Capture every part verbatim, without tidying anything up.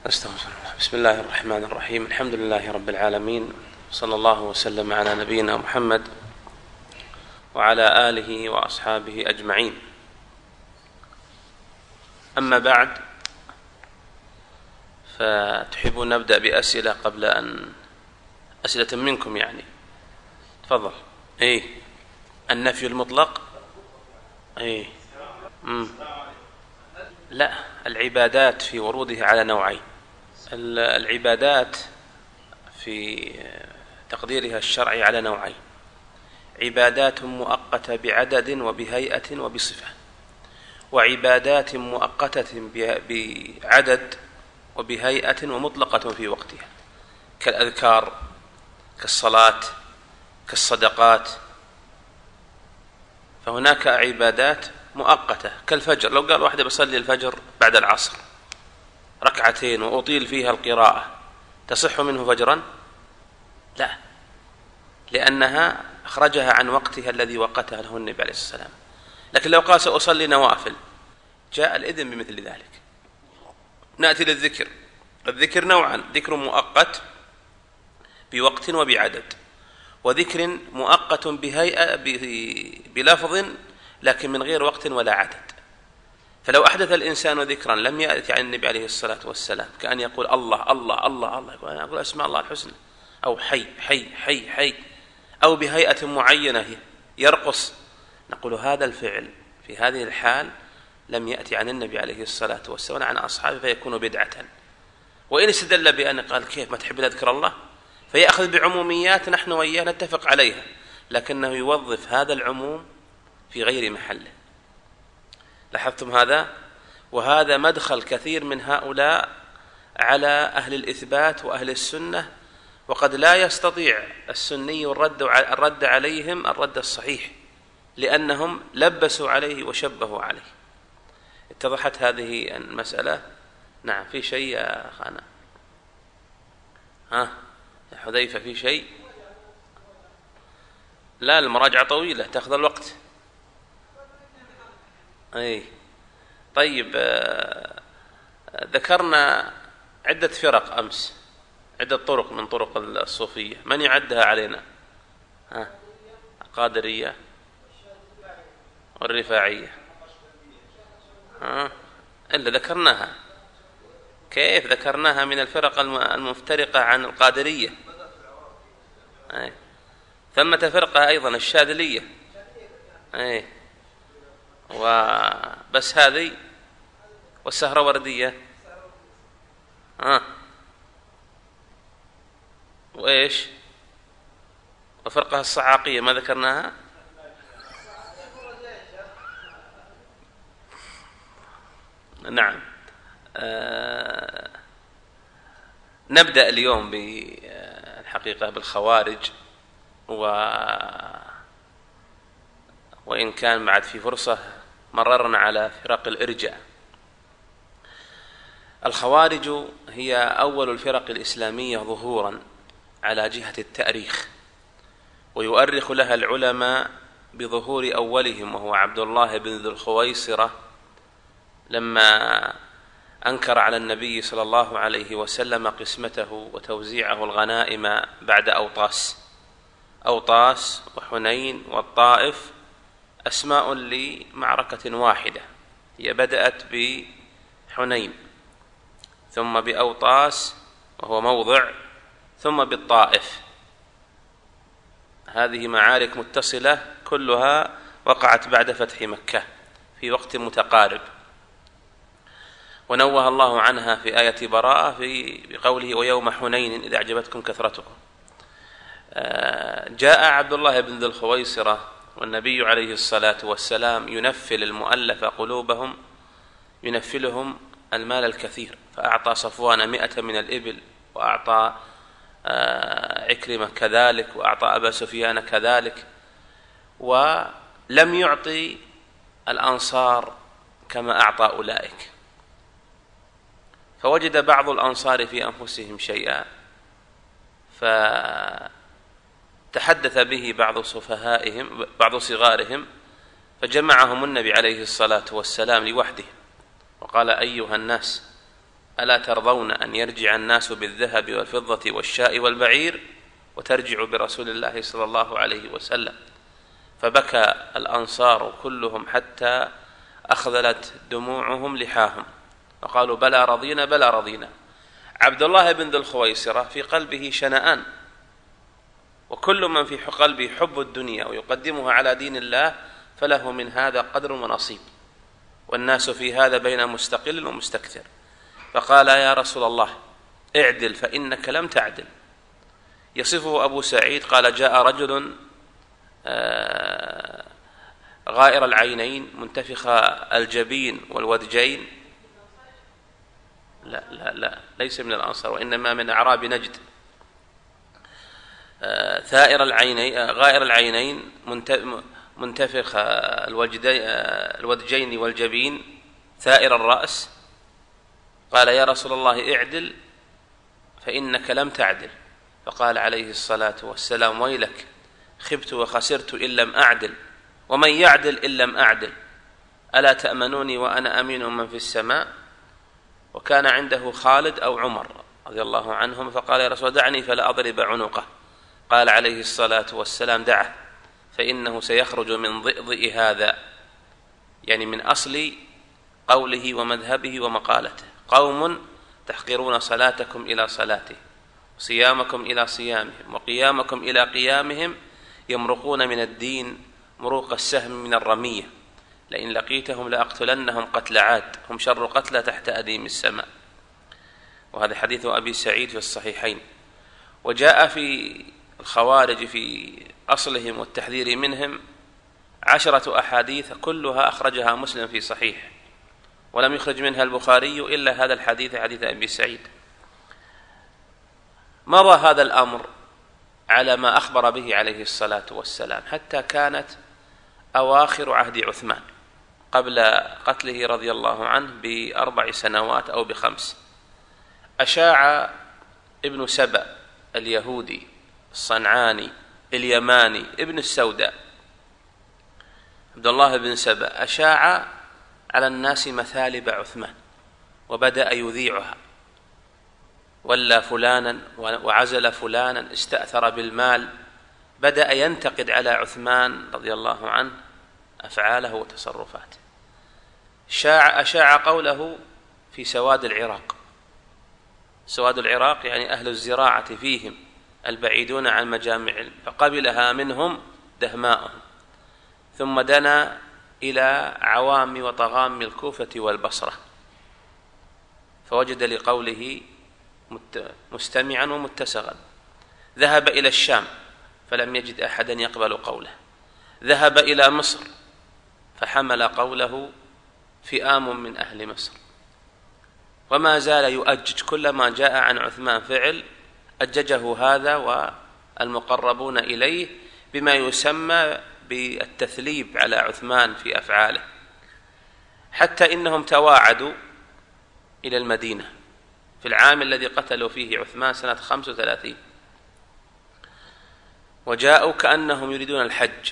أستغفر الله. بسم الله الرحمن الرحيم. الحمد لله رب العالمين، صلى الله وسلم على نبينا محمد وعلى آله وأصحابه أجمعين. أما بعد، فتحبون نبدأ بأسئلة قبل أن أسئلة منكم يعني. تفضل. إيه النفي المطلق. إيه مم. لا، العبادات في ورودها على نوعين. العبادات في تقديرها الشرعي على نوعين: عبادات مؤقتة بعدد وبهيئة وبصفة، وعبادات مؤقتة بعدد وبهيئة ومطلقة في وقتها، كالأذكار، كالصلاة، كالصدقات. فهناك عبادات مؤقتة كالفجر. لو قال واحد بصلي الفجر بعد العصر ركعتين وأطيل فيها القراءة، تصح منه فجرا؟ لا، لأنها أخرجها عن وقتها الذي وقتها له النبي عليه الصلاة والسلام. لكن لو قال سأصلي نوافل، جاء الإذن بمثل ذلك. نأتي للذكر. الذكر نوعا: ذكر مؤقت بوقت وبعدد، وذكر مؤقت بهيئة بلفظ لكن من غير وقت ولا عدد. فلو أحدث الإنسان ذكرا لم يأتي عن النبي عليه الصلاة والسلام، كأن يقول الله الله الله الله، يقول أنا أقول أسماء الله الحسنى، أو حي حي حي حي، أو بهيئة معينة يرقص، نقول هذا الفعل في هذه الحال لم يأتي عن النبي عليه الصلاة والسلام عن أصحابه، فيكون بدعة. وإن استدل بأن قال كيف ما تحب أذكر الله، فيأخذ بعموميات نحن وإياه نتفق عليها، لكنه يوظف هذا العموم في غير محله. لاحظتم هذا؟ وهذا مدخل كثير من هؤلاء على أهل الإثبات وأهل السنة، وقد لا يستطيع السني الرد الرد عليهم الرد الصحيح، لأنهم لبسوا عليه وشبهوا عليه. اتضحت هذه المسألة؟ نعم. في شيء يا أخانا؟ ها يا حذيفة، في شيء؟ لا، المراجعة طويلة تأخذ الوقت. أي طيب. آه ذكرنا عدة فرق أمس، عدة طرق من طرق الصوفية، من يعدها علينا؟ ها القادرية والرفاعية. ها إلا ذكرناها. كيف ذكرناها من الفرق المفترقة عن القادرية؟ أي. ثمة فرقة أيضا الشاذلية. أي. وبس هذه والسهروردية. ها وإيش؟ وفرقة الصعاقية ما ذكرناها؟ نعم. آه نبدأ اليوم بالحقيقة بالخوارج، و وإن كان بعد في فرصة مررنا على فرق الإرجاء. الخوارج هي أول الفرق الإسلامية ظهورا على جهة التأريخ، ويؤرخ لها العلماء بظهور أولهم وهو عبد الله بن ذي الخويصرة، لما أنكر على النبي صلى الله عليه وسلم قسمته وتوزيعه الغنائم بعد أوطاس. أوطاس وحنين والطائف أسماء لمعركة واحدة، هي بدأت بحنين، ثم بأوطاس وهو موضع، ثم بالطائف. هذه معارك متصلة كلها وقعت بعد فتح مكة في وقت متقارب، ونوه الله عنها في آية براءة في بقوله ويوم حنين إذ أعجبتكم كثرتكم. جاء عبد الله بن ذي الخويصرة والنبي عليه الصلاة والسلام ينفل المؤلف قلوبهم، ينفلهم المال الكثير، فأعطى صفوان مئة من الإبل، وأعطى عكرمة كذلك، وأعطى أبا سفيان كذلك، ولم يعطي الأنصار كما أعطى أولئك. فوجد بعض الأنصار في أنفسهم شيئا، فتحدث به بعض سفهائهم بعض صغارهم، فجمعهم النبي عليه الصلاة والسلام لوحده وقال أيها الناس ألا ترضون أن يرجع الناس بالذهب والفضة والشاء والبعير وترجع برسول الله صلى الله عليه وسلم؟ فبكى الأنصار كلهم حتى أخذلت دموعهم لحاهم وقالوا بلى رضينا بلى رضينا. عبد الله بن ذي الخويصرة في قلبه شنآن، وكل من في قلبه حب الدنيا ويقدمها على دين الله فله من هذا قدر ونصيب، والناس في هذا بين مستقل ومستكثر. فقال يا رسول الله اعدل فإنك لم تعدل. يصفه أبو سعيد قال جاء رجل غائر العينين منتفخ الجبين والودجين، لا لا لا ليس من الأنصار وإنما من أعراب نجد، ثائر العينين غائر العينين منتفخ الودجين والجبين ثائر الرأس. قال يا رسول الله اعدل فإنك لم تعدل. فقال عليه الصلاة والسلام ويلك خبت وخسرت إن لم أعدل، ومن يعدل إن لم أعدل، ألا تأمنوني وأنا أمين من في السماء؟ وكان عنده خالد أو عمر رضي الله عنهم، فقال يا رسول دعني فلا أضرب عنقه. قال عليه الصلاة والسلام دعه فإنه سيخرج من ضئضئ هذا، يعني من أصل قوله ومذهبه ومقالته، قوم تحقرون صلاتكم إلى صلاته وصيامكم إلى صيامهم وقيامكم إلى قيامهم، يمرقون من الدين مروق السهم من الرمية، لئن لقيتهم لأقتلنهم قتل عاد هم شر قتلى تحت أديم السماء. وهذا حديث أبي سعيد في الصحيحين. وجاء في الخوارج في أصلهم والتحذير منهم عشرة أحاديث كلها أخرجها مسلم في صحيح، ولم يخرج منها البخاري إلا هذا الحديث حديث أبي سعيد. مضى هذا الأمر على ما أخبر به عليه الصلاة والسلام حتى كانت أواخر عهد عثمان قبل قتله رضي الله عنه بأربع سنوات أو بخمس. أشاع ابن سبأ اليهودي الصنعاني اليماني ابن السوداء عبد الله بن سبأ أشاع على الناس مثالب عثمان، وبدأ يذيعها، ولى فلانا وعزل فلانا، استأثر بالمال، بدأ ينتقد على عثمان رضي الله عنه أفعاله وتصرفاته. شاع أشاع قوله في سواد العراق. سواد العراق يعني أهل الزراعة فيهم البعيدون عن مجامع، فقبلها منهم دهماؤهم، ثم دنا إلى عوام وطغام الكوفة والبصرة فوجد لقوله مستمعا ومتسغا. ذهب إلى الشام فلم يجد أحدا يقبل قوله. ذهب إلى مصر فحمل قوله فئام من أهل مصر، وما زال يؤجج كلما جاء عن عثمان فعل أججه هذا والمقربون إليه بما يسمى بالتثليب على عثمان في أفعاله، حتى إنهم تواعدوا إلى المدينة في العام الذي قتلوا فيه عثمان سنة خمس وثلاثين، وجاءوا كأنهم يريدون الحج،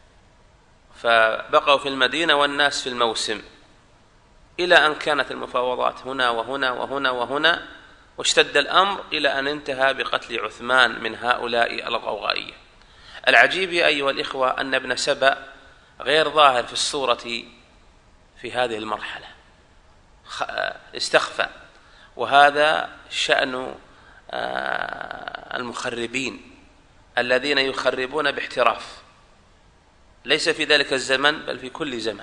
فبقوا في المدينة والناس في الموسم، إلى أن كانت المفاوضات هنا وهنا وهنا وهنا، واشتد الأمر إلى أن انتهى بقتل عثمان من هؤلاء الغوغائية. العجيب أيها الإخوة أن ابن سبأ غير ظاهر في الصورة في هذه المرحلة، استخفى، وهذا شأن المخربين الذين يخربون باحتراف، ليس في ذلك الزمن بل في كل زمن،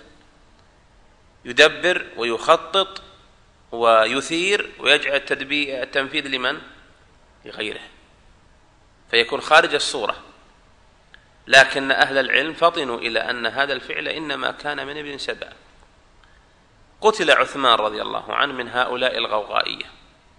يدبر ويخطط ويثير ويجعل التنفيذ لمن؟ لغيره، فيكون خارج الصورة. لكن أهل العلم فطنوا إلى أن هذا الفعل إنما كان من ابن سبأ. قتل عثمان رضي الله عنه من هؤلاء الغوغائية،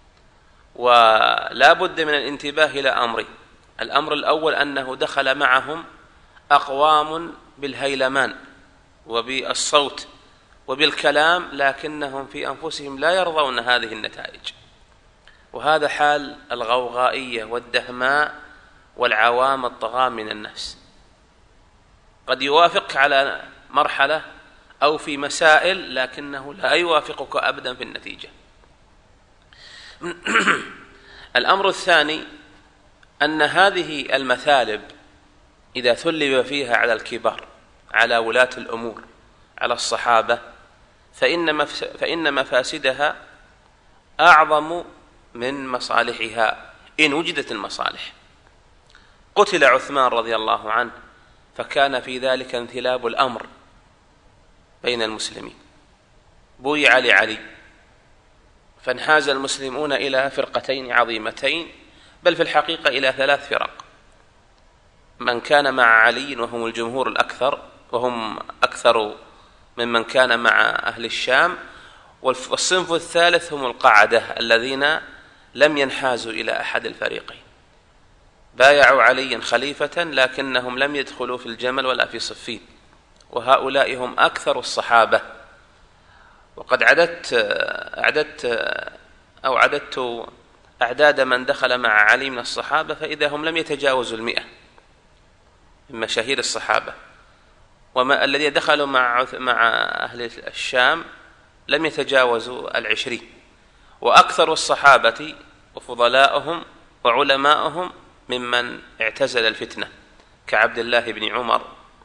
ولا بد من الانتباه إلى أمرين. الأمر الأول أنه دخل معهم أقوام بالهيلمان وبالصوت وبالكلام، لكنهم في أنفسهم لا يرضون هذه النتائج، وهذا حال الغوغائية والدهماء والعوام الطغاة من الناس. قد يوافق على مرحلة أو في مسائل، لكنه لا يوافقك أبدا في النتيجة. الأمر الثاني أن هذه المثالب إذا ثلب فيها على الكبار، على ولاة الأمور، على الصحابة، فإن فإن مفاسدها أعظم من مصالحها إن وجدت المصالح. قتل عثمان رضي الله عنه فكان في ذلك انثلاب الأمر بين المسلمين، بويع لعلي فانحاز المسلمون إلى فرقتين عظيمتين، بل في الحقيقة إلى ثلاث فرق: من كان مع علي وهم الجمهور الأكثر وهم أكثر ممن كان مع أهل الشام، والصنف الثالث هم القعدة الذين لم ينحازوا إلى أحد الفريقين، بايعوا عليا خليفة لكنهم لم يدخلوا في الجمل ولا في صفين، وهؤلاء هم أكثر الصحابة. وقد عددت أعددت أو عددت أعداد من دخل مع علي من الصحابة فإذا هم لم يتجاوزوا المئة من مشاهير الصحابة، وما الذين دخلوا مع مع أهل الشام لم يتجاوزوا العشرين، وأكثر الصحابة وفضلاءهم وعلماءهم ممن اعتزل الفتنة كعبد الله بن عمر،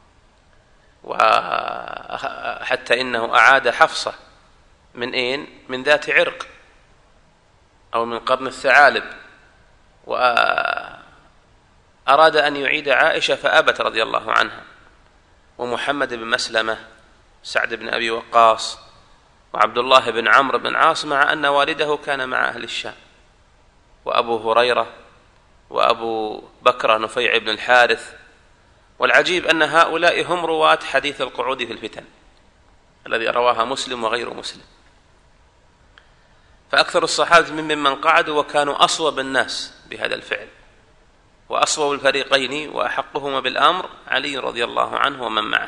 وحتى إنه أعاد حفصة من أين؟ من ذات عرق أو من قرن الثعالب، وأراد أن يعيد عائشة فأبت رضي الله عنها، ومحمد بن مسلمة، سعد بن أبي وقاص، وعبد الله بن عمرو بن عاص، مع أن والده كان مع أهل الشام، وأبو هريرة، وأبو بكر نفيع بن الحارث. والعجيب أن هؤلاء هم رواة حديث القعود في الفتن الذي رواها مسلم وغير مسلم. فأكثر الصحابة ممن قعدوا وكانوا أصوب الناس بهذا الفعل، وأصوب الفريقين وأحقهما بالأمر علي رضي الله عنه ومن معه.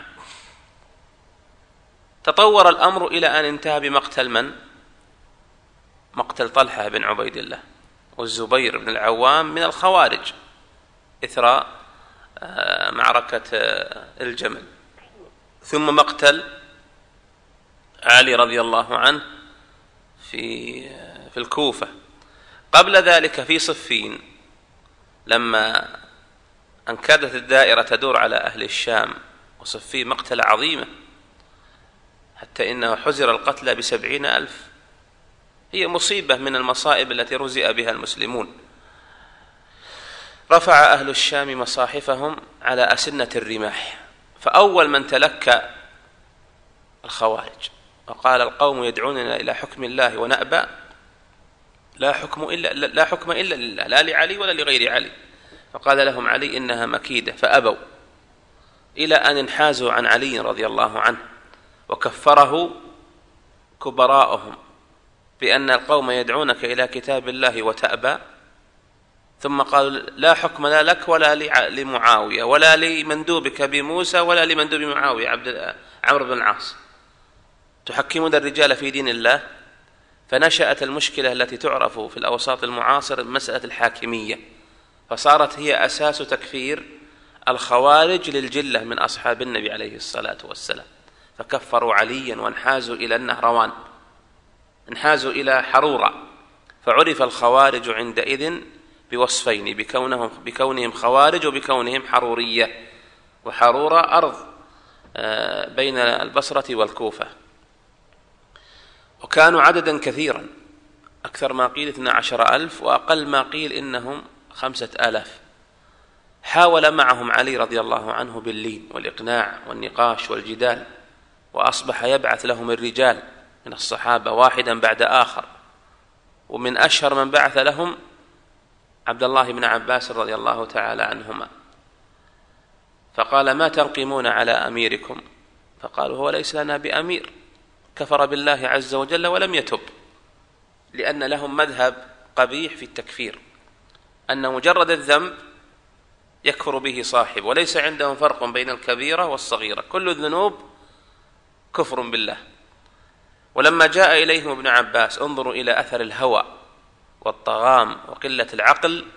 تطور الأمر إلى أن انتهى بمقتل من؟ مقتل طلحة بن عبيد الله والزبير بن العوام من الخوارج إثر معركة الجمل، ثم مقتل علي رضي الله عنه في في الكوفة. قبل ذلك في صفين لما أن كادت الدائرة تدور على أهل الشام، وصفين مقتلة عظيمة حتى إنه حزر القتلى بسبعين ألف. هي مصيبة من المصائب التي رزئ بها المسلمون. رفع أهل الشام مصاحفهم على أسنة الرماح، فأول من تلكى الخوارج وقال: القوم يدعوننا إلى حكم الله ونأبى، لا حكم إلا لا حكم إلا لله، لا لعلي ولا لغير علي. فقال لهم علي: إنها مكيدة، فأبوا، إلى أن انحازوا عن علي رضي الله عنه، وكفره كبراءهم بأن القوم يدعونك إلى كتاب الله وتأبى. ثم قالوا: لا حكم لا لك ولا لمعاوية ولا لمندوبك بموسى ولا لمندوب معاوية عبد عمرو بن العاص، تحكمون الرجال في دين الله. فنشأت المشكلة التي تعرف في الأوساط المعاصرة مسألة الحاكمية، فصارت هي أساس تكفير الخوارج للجلة من أصحاب النبي عليه الصلاة والسلام، فكفروا عليا وانحازوا إلى النهروان، انحازوا إلى حرورة. فعرف الخوارج عندئذ بوصفين: بكونهم, بكونهم خوارج وبكونهم حرورية. وحرورة أرض بين البصرة والكوفة، وكانوا عددا كثيرا، أكثر ما قيل اثنا عشر ألف، وأقل ما قيل إنهم خمسة آلاف. حاول معهم علي رضي الله عنه باللين والإقناع والنقاش والجدال، وأصبح يبعث لهم الرجال من الصحابة واحدا بعد آخر. ومن أشهر من بعث لهم عبد الله بن عباس رضي الله تعالى عنهما، فقال: ما تنقمون على أميركم؟ فقالوا: هو ليس لنا بأمير، كفر بالله عز وجل ولم يتب، لأن لهم مذهب قبيح في التكفير، أن مجرد الذنب يكفر به صاحب، وليس عندهم فرق بين الكبيرة والصغيرة، كل الذنوب كفر بالله. ولما جاء إليهم ابن عباس: انظروا إلى أثر الهوى والطغام وقلة العقل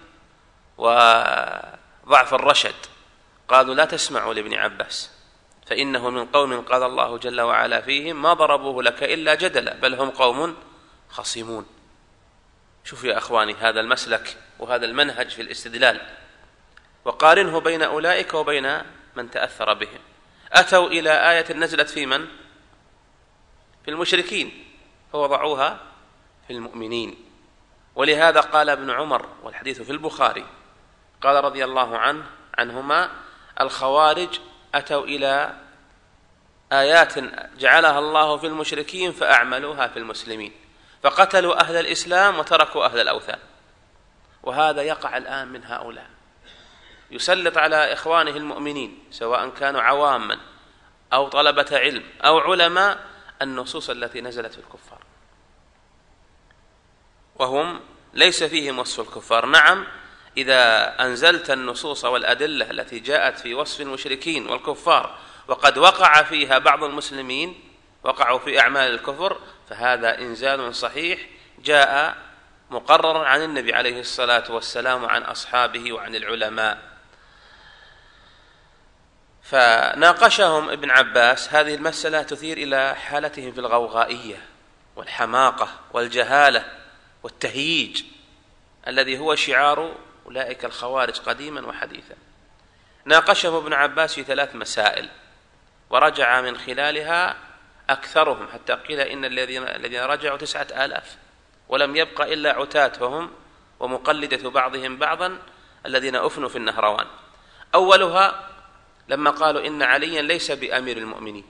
وضعف الرشد، قالوا: لا تسمعوا لابن عباس، فإنه من قوم قال الله جل وعلا فيهم: ما ضربوه لك إلا جدلا، بل هم قوم خصمون. شوف يا أخواني هذا المسلك وهذا المنهج في الاستدلال، وقارنه بين أولئك وبين من تأثر بهم. أتوا إلى آية نزلت في من؟ في المشركين، فوضعوها في المؤمنين. ولهذا قال ابن عمر، والحديث في البخاري، قال رضي الله عنه عنهما: الخوارج أتوا إلى آيات جعلها الله في المشركين فأعملوها في المسلمين، فقتلوا أهل الإسلام وتركوا أهل الأوثان. وهذا يقع الآن من هؤلاء، يسلط على إخوانه المؤمنين سواء كانوا عواما أو طلبة علم أو علماء النصوص التي نزلت في الكفار، وهم ليس فيهم وصف الكفار. نعم، إذا أنزلت النصوص والأدلة التي جاءت في وصف المشركين والكفار وقد وقع فيها بعض المسلمين، وقعوا في أعمال الكفر، فهذا إنزال صحيح جاء مقررا عن النبي عليه الصلاة والسلام وعن أصحابه وعن العلماء. فناقشهم ابن عباس هذه المسألة تثير إلى حالتهم في الغوغائية والحماقة والجهالة والتهييج الذي هو شعار أولئك الخوارج قديما وحديثا. ناقشه ابن عباس في ثلاث مسائل، ورجع من خلالها أكثرهم، حتى قيل إن الذين الذين رجعوا تسعة آلاف، ولم يبق إلا عتاتهم ومقلدة بعضهم بعضا الذين أفنوا في النهروان. أولها لما قالوا إن عليا ليس بأمير المؤمنين،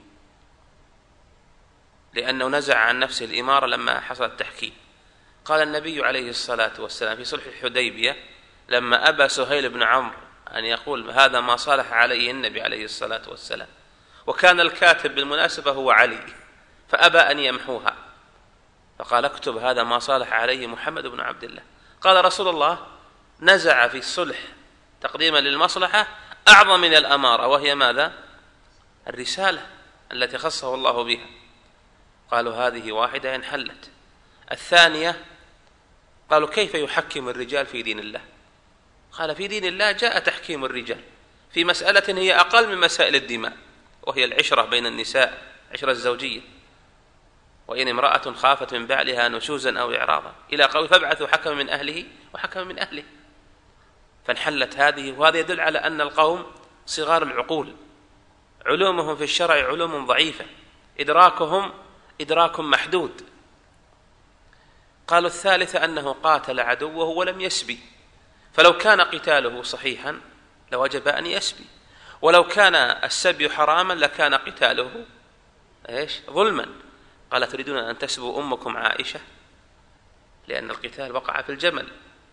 لأنه نزع عن نفسه الإمارة لما حصل التحكيم. قال النبي عليه الصلاة والسلام في صلح الحديبية لما أبى سهيل بن عمرو أن يقول هذا ما صالح عليه النبي عليه الصلاة والسلام، وكان الكاتب بالمناسبة هو علي، فأبى أن يمحوها، فقال اكتب هذا ما صالح عليه محمد بن عبد الله. قال رسول الله نزع في الصلح تقديما للمصلحة أعظم من الأمارة، وهي ماذا؟ الرسالة التي خصه الله بها. قالوا هذه واحدة انحلت. الثانية قالوا كيف يحكم الرجال في دين الله؟ قال في دين الله جاء تحكيم الرجال في مسألة هي أقل من مسائل الدماء، وهي العشرة بين النساء، عشرة الزوجية، وإن امرأة خافت من بعلها نشوزا أو إعراضا، إلى قول فابعثوا حكما من أهله وحكما من أهله. فانحلت هذه، وهذا يدل على أن القوم صغار العقول، علومهم في الشرع علوم ضعيفة، إدراكهم إدراك محدود. قالوا الثالثة أنه قاتل عدوه ولم يسبي، فلو كان قتاله صحيحا لوجب أن يسبي، ولو كان السبي حراما لكان قتاله إيش؟ ظلما. قال تريدون أن تسبوا أمكم عائشة؟ لأن القتال وقع في الجمل،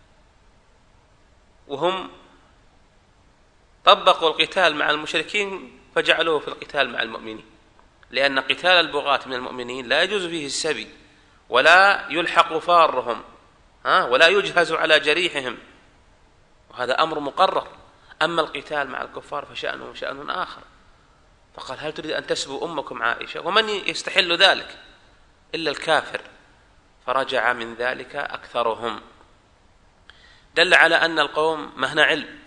وهم طبقوا القتال مع المشركين فجعلوه في القتال مع المؤمنين، لأن قتال البغاة من المؤمنين لا يجوز فيه السبي، ولا يلحق فارهم، ها، ولا يجهز على جريحهم، وهذا أمر مقرر. أما القتال مع الكفار فشأنه شأن آخر. فقال هل تريد أن تسبوا أمكم عائشة؟ ومن يستحل ذلك إلا الكافر. فرجع من ذلك أكثرهم. دل على أن القوم مهنا علم،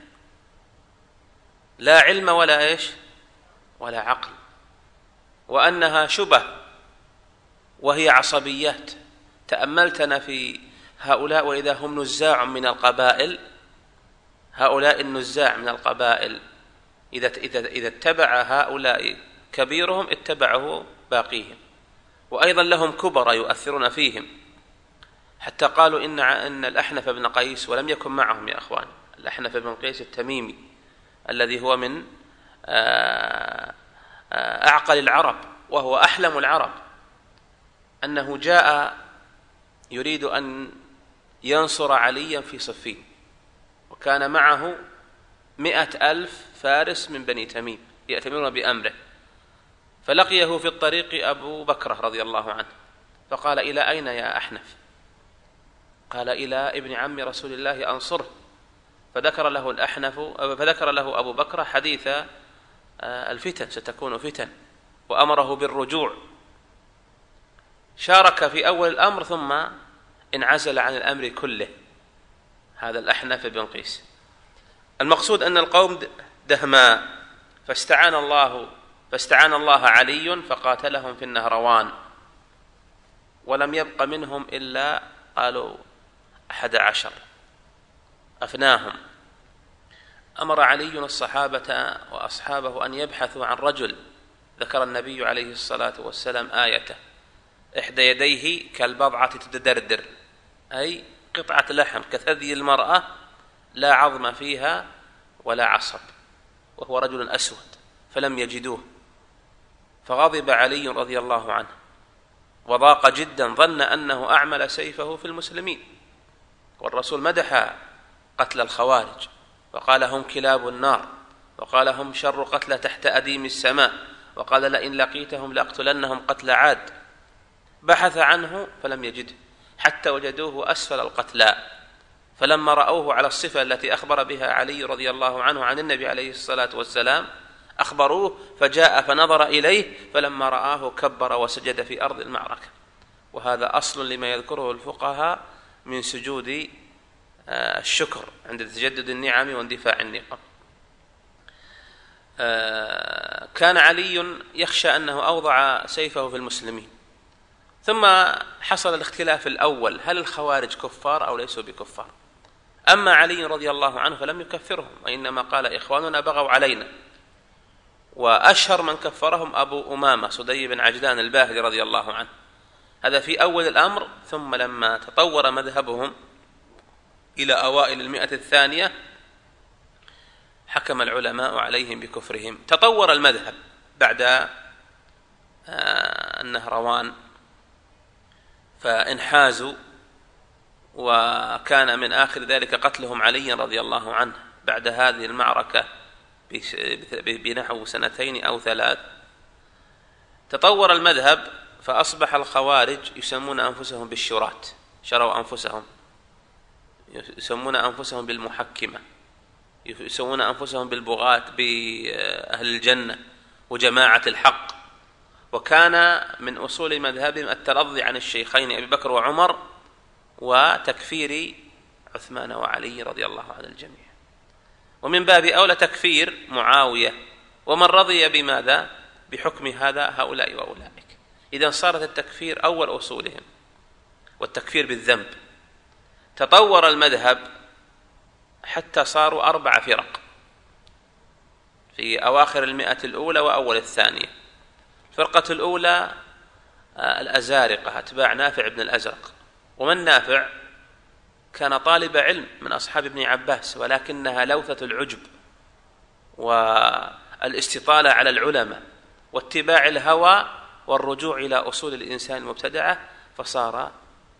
لا علم ولا إيش ولا عقل، وأنها شبه وهي عصبيات. تأملتنا في هؤلاء وإذا هم نزاع من القبائل، هؤلاء النزاع من القبائل إذا إذا إذا اتبع هؤلاء كبيرهم اتبعه باقيهم، وأيضا لهم كبر يؤثرون فيهم، حتى قالوا إن إن الأحنف بن قيس، ولم يكن معهم يا أخوان، الأحنف بن قيس التميمي الذي هو من أعقل العرب وهو أحلم العرب، أنه جاء يريد أن ينصر عليا في صفين، وكان معه مئة ألف فارس من بني تميم يأتمرون بأمره، فلقيه في الطريق أبو بكر رضي الله عنه، فقال إلى أين يا أحنف؟ قال إلى ابن عم رسول الله أنصره. فذكر له الأحنف فذكر له أبو بكر حديث الفتن، ستكون فتن، وأمره بالرجوع. شارك في أول الأمر ثم انعزل عن الأمر كله، هذا الأحنف بن قيس. المقصود أن القوم دهماء، فاستعان الله فاستعان الله علي فقاتلهم في النهروان، ولم يبق منهم إلا قالوا أحد عشر أفناهم. أمر علي الصحابة وأصحابه أن يبحثوا عن رجل، ذكر النبي عليه الصلاة والسلام آيته: إحدى يديه كالبضعة تتدردر، أي قطعة لحم كثدي المرأة لا عظم فيها ولا عصب، وهو رجل أسود، فلم يجدوه، فغضب علي رضي الله عنه وضاق جدا، ظن أنه أعمل سيفه في المسلمين. والرسول مدح قتل الخوارج وقال: هم كلاب النار، وقال: هم شر قتل تحت أديم السماء، وقال: لئن لقيتهم لأقتلنهم قتل عاد. بحث عنه فلم يجده حتى وجدوه أسفل القتلاء، فلما رأوه على الصفة التي أخبر بها علي رضي الله عنه عن النبي عليه الصلاة والسلام أخبروه، فجاء فنظر إليه، فلما رآه كبر وسجد في أرض المعركة. وهذا أصل لما يذكره الفقهاء من سجود الشكر عند تجدد النعم واندفاع النقم. كان علي يخشى أنه أوضع سيفه في المسلمين. ثم حصل الاختلاف الأول: هل الخوارج كفار أو ليسوا بكفار؟ أما علي رضي الله عنه فلم يكفرهم، وإنما قال: إخواننا بغوا علينا. وأشهر من كفرهم أبو أمامة سدي بن عجلان الباهلي رضي الله عنه، هذا في أول الأمر. ثم لما تطور مذهبهم إلى أوائل المئة الثانية حكم العلماء عليهم بكفرهم. تطور المذهب بعد النهروان فانحازوا، وكان من آخر ذلك قتلهم علي رضي الله عنه بعد هذه المعركة بنحو سنتين أو ثلاث. تطور المذهب فأصبح الخوارج يسمون أنفسهم بالشرات، شروا أنفسهم، يسمون أنفسهم بالمحكمة، يسمون أنفسهم بالبغاة بأهل الجنة وجماعة الحق. وكان من أصول مذهبهم الترضي عن الشيخين أبي بكر وعمر وتكفير عثمان وعلي رضي الله عن الجميع، ومن باب أولى تكفير معاوية، ومن رضي بماذا؟ بحكم هذا هؤلاء وأولئك. إذن صارت التكفير أول أصولهم، والتكفير بالذنب. تطور المذهب حتى صاروا أربع فرق في أواخر المئة الأولى وأول الثانية. الفرقة الأولى الأزارقة، أتباع نافع بن الأزرق. ومن نافع كان طالب علم من أصحاب ابن عباس، ولكنها لوثة العجب والاستطالة على العلماء واتباع الهوى والرجوع إلى أصول الإنسان المبتدعة، فصار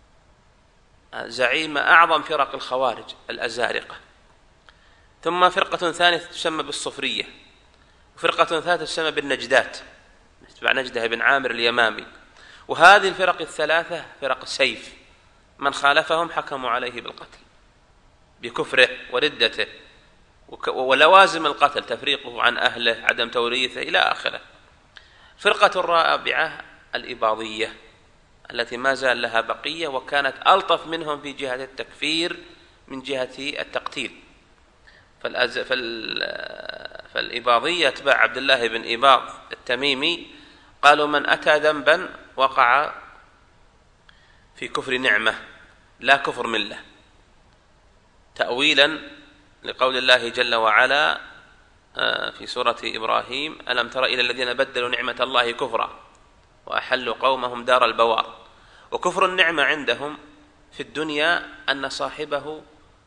زعيم أعظم فرق الخوارج الأزارقة. ثم فرقة ثانية تسمى بالصفرية، وفرقة ثالثة تسمى بالنجدات، تبع نجده بن عامر اليمامي. وهذه الفرق الثلاثة فرق سيف، من خالفهم حكموا عليه بالقتل بكفره وردته ولوازم القتل، تفريقه عن أهله، عدم توريثه إلى آخره. فرقة الرابعة الإباضية التي ما زال لها بقية، وكانت ألطف منهم في جهة التكفير من جهة التقتيل. فالأز... فال... فالإباضية تبع عبد الله بن إباض التميمي قالوا: من أتى ذنبا وقع في كفر نعمة لا كفر ملة، تأويلا لقول الله جل وعلا في سورة إبراهيم: ألم تر إلى الذين بدلوا نعمة الله كفرا وأحلوا قومهم دار البوار. وكفر النعمة عندهم في الدنيا أن صاحبه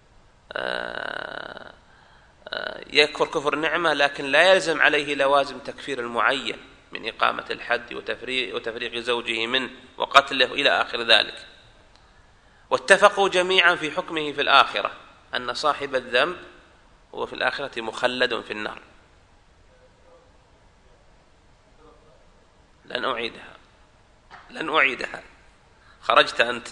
يكفر كفر نعمة، لكن لا يلزم عليه لوازم تكفير المعين من إقامة الحد وتفريق, وتفريق زوجه منه وقتله إلى آخر ذلك. واتفقوا جميعا في حكمه في الآخرة أن صاحب الذنب هو في الآخرة مخلد في النار. لن أعيدها لن أعيدها خرجت أنت.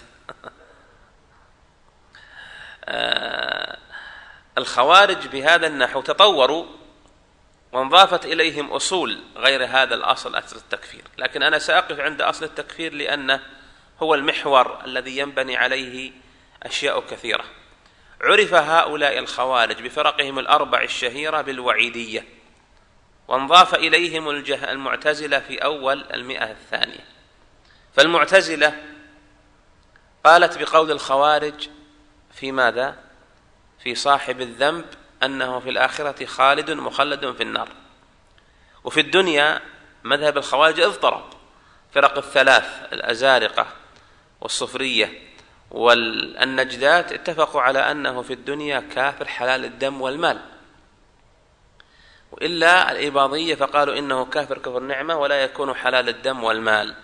آه الخوارج بهذا النحو تطوروا وانضافت إليهم أصول غير هذا الأصل، أصل التكفير. لكن أنا سأقف عند أصل التكفير لأنه هو المحور الذي ينبني عليه أشياء كثيرة. عرف هؤلاء الخوارج بفرقهم الأربع الشهيرة بالوعيدية، وانضاف إليهم المعتزلة في أول المئة الثانية. فالمعتزلة قالت بقول الخوارج في ماذا؟ في صاحب الذنب أنه في الآخرة خالد مخلد في النار. وفي الدنيا مذهب الخوارج اضطرب، فرق الثلاث الأزارقة والصفرية والنجدات اتفقوا على أنه في الدنيا كافر حلال الدم والمال، وإلا الإباضية فقالوا إنه كافر كفر نعمة ولا يكون حلال الدم والمال.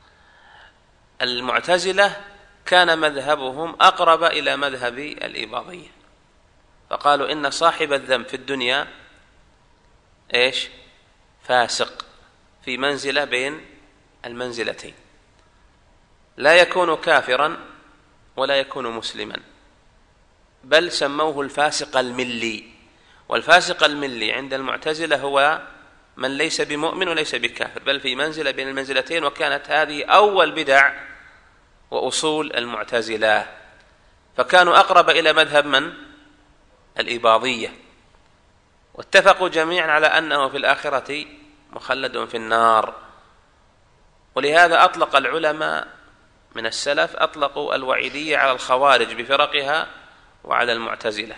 المعتزلة كان مذهبهم أقرب إلى مذهب الإباضية، فقالوا إن صاحب الذنب في الدنيا إيش؟ فاسق في منزلة بين المنزلتين، لا يكون كافرا ولا يكون مسلما، بل سموه الفاسق الملي. والفاسق الملي عند المعتزلة هو من ليس بمؤمن وليس بكافر، بل في منزلة بين المنزلتين. وكانت هذه أول بدع وأصول المعتزلة، فكانوا أقرب إلى مذهب من؟ الإباضية، واتفقوا جميعا على أنه في الآخرة مخلد في النار. ولهذا أطلق العلماء من السلف أطلقوا الوعيدية على الخوارج بفرقها وعلى المعتزلة.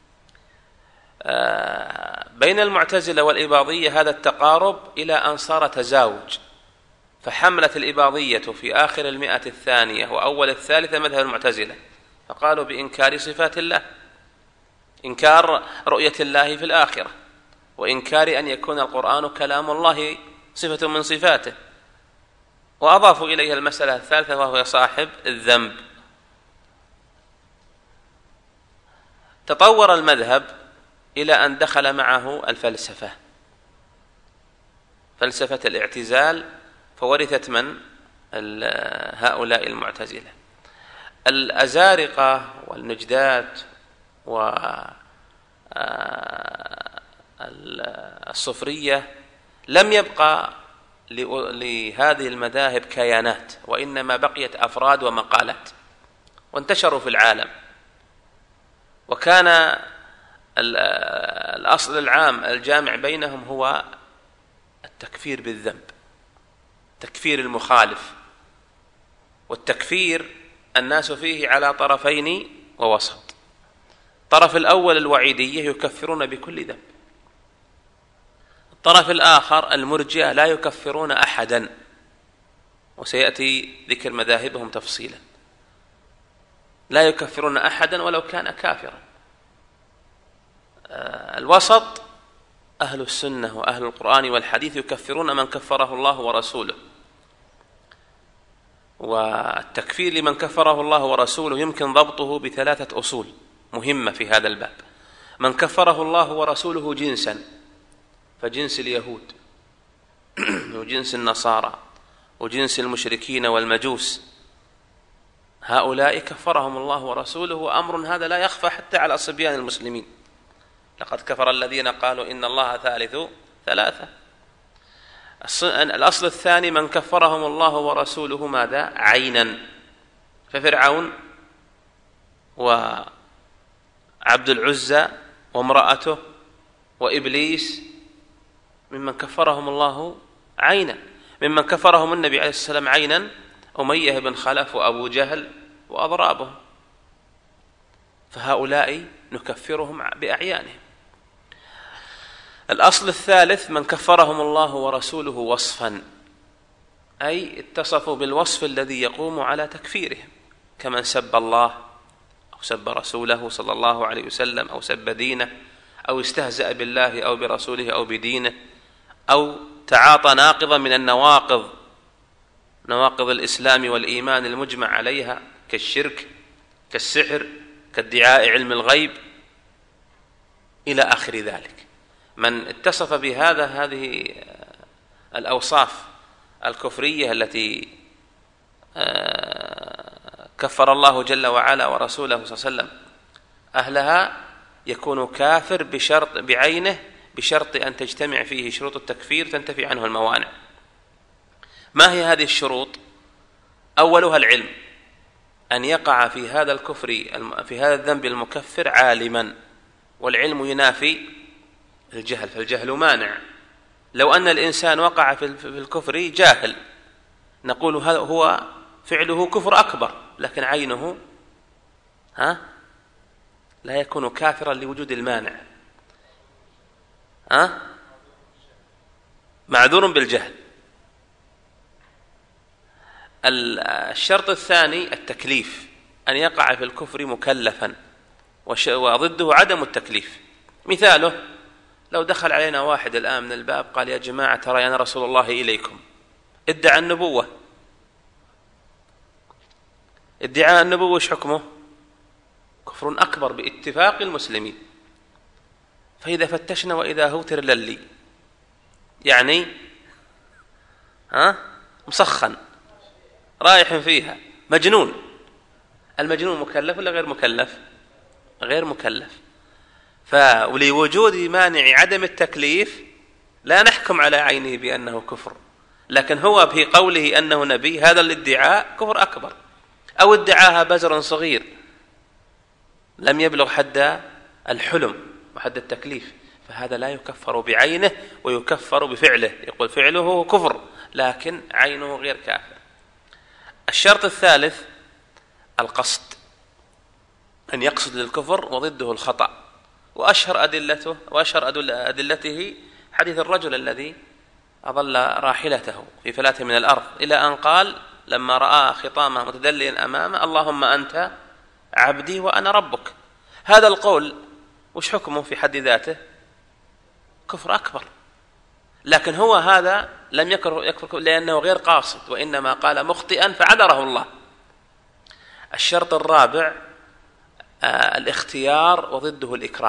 بين المعتزلة والإباضية هذا التقارب إلى أن صار تزاوج، فحملت الإباضية في آخر المئة الثانية وأول الثالثة مذهب المعتزلة، فقالوا بإنكار صفات الله، إنكار رؤية الله في الآخرة، وإنكار أن يكون القرآن كلام الله صفة من صفاته، وأضافوا إليها المسألة الثالثة وهو صاحب الذنب. تطور المذهب إلى أن دخل معه الفلسفة، فلسفة الاعتزال، فورثت من؟ هؤلاء المعتزلة. الأزارقة والنجدات والصفرية لم يبقى لهذه المذاهب كيانات، وإنما بقيت أفراد ومقالات وانتشروا في العالم. وكان الأصل العام الجامع بينهم هو التكفير بالذنب، تكفير المخالف. والتكفير الناس فيه على طرفين ووسط. الطرف الأول الوعيدية يكفرون بكل ذنب، الطرف الآخر المرجئة لا يكفرون أحدا، وسيأتي ذكر مذاهبهم تفصيلا. لا يكفرون أحدا ولو كان كافرا. الوسط أهل السنة وأهل القرآن والحديث يكفرون من كفره الله ورسوله. والتكفير لمن كفره الله ورسوله يمكن ضبطه بثلاثة أصول مهمة في هذا الباب. من كفره الله ورسوله جنسا، فجنس اليهود وجنس النصارى وجنس المشركين والمجوس، هؤلاء كفرهم الله ورسوله، وأمر هذا لا يخفى حتى على صبيان المسلمين. لقد كفر الذين قالوا إن الله ثالث ثلاثة. الأصل الثاني من كفرهم الله ورسوله ماذا؟ عينا، ففرعون وعبد العزى وامرأته وإبليس ممن كفرهم الله عينا. ممن كفرهم النبي عليه الصلاة والسلام عينا أمية بن خلف وأبو جهل وأضرابهم، فهؤلاء نكفرهم بأعيانهم. الأصل الثالث من كفرهم الله ورسوله وصفا، أي اتصفوا بالوصف الذي يقوم على تكفيرهم، كمن سب الله أو سب رسوله صلى الله عليه وسلم أو سب دينه أو استهزأ بالله أو برسوله أو بدينه أو تعاطى ناقضا من النواقض، نواقض الإسلام والإيمان المجمع عليها، كالشرك كالسحر كادعاء علم الغيب إلى آخر ذلك. من اتصف بهذا هذه الأوصاف الكفرية التي كفر الله جل وعلا ورسوله صلى الله عليه وسلم أهلها يكون كافر بشرط بعينه، بشرط أن تجتمع فيه شروط التكفير تنتفي عنه الموانع. ما هي هذه الشروط؟ أولها العلم، أن يقع في هذا الكفر في هذا الذنب المكفر عالما، والعلم ينافي الجهل، فالجهل مانع. لو أن الإنسان وقع في الكفر جاهل نقول هذا هو فعله كفر أكبر، لكن عينه ها لا يكون كافرا لوجود المانع. أه؟ معذور بالجهل. الشرط الثاني التكليف، أن يقع في الكفر مكلفا، وضده عدم التكليف. مثاله لو دخل علينا واحد الآن من الباب قال يا جماعة ترى أنا رسول الله إليكم، ادعى النبوة. ادعاء النبوة وش حكمه؟ كفر أكبر باتفاق المسلمين. فإذا فتشنا وإذا هو ترللي، يعني ها مسخن رايح فيها، مجنون. المجنون مكلف ولا غير مكلف؟ غير مكلف. فلوجود مانع عدم التكليف لا نحكم على عينه بأنه كفر، لكن هو في قوله أنه نبي هذا الادعاء كفر أكبر، أو ادعاها بزر صغير لم يبلغ حد الحلم وحد التكليف، فهذا لا يكفر بعينه ويكفر بفعله، يقول فعله كفر لكن عينه غير كافر. الشرط الثالث القصد، أن يقصد للكفر وضده الخطأ. وأشهر أدلته وأشهر أدلته حديث الرجل الذي أضل راحلته في فلاة من الأرض، إلى أن قال لما رأى خطامه متدليا أمامه اللهم أنت عبدي وأنا ربك. هذا القول وش حكمه في حد ذاته؟ كفر أكبر، لكن هو هذا لم يكفر يكفر لأنه غير قاصد، وإنما قال مخطئا فعذره الله. الشرط الرابع آه الاختيار وضده الإكراه.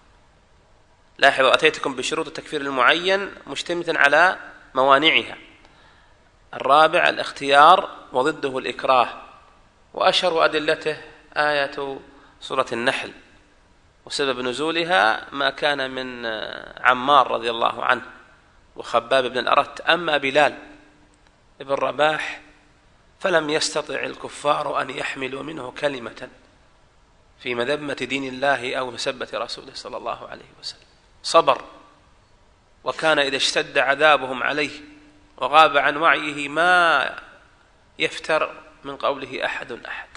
لاحظوا أتيتكم بشروط التكفير المعين مشتملة على موانعها. الرابع الاختيار وضده الإكراه، وأشهر أدلته آية سورة النحل، وسبب نزولها ما كان من عمار رضي الله عنه وخباب بن الأرت. أما بلال بن رباح فلم يستطع الكفار أن يحملوا منه كلمة في مذمة دين الله أو مسبة رسوله صلى الله عليه وسلم، صبر، وكان إذا اشتد عذابهم عليه وغاب عن وعيه ما يفتر من قوله أحد أحد.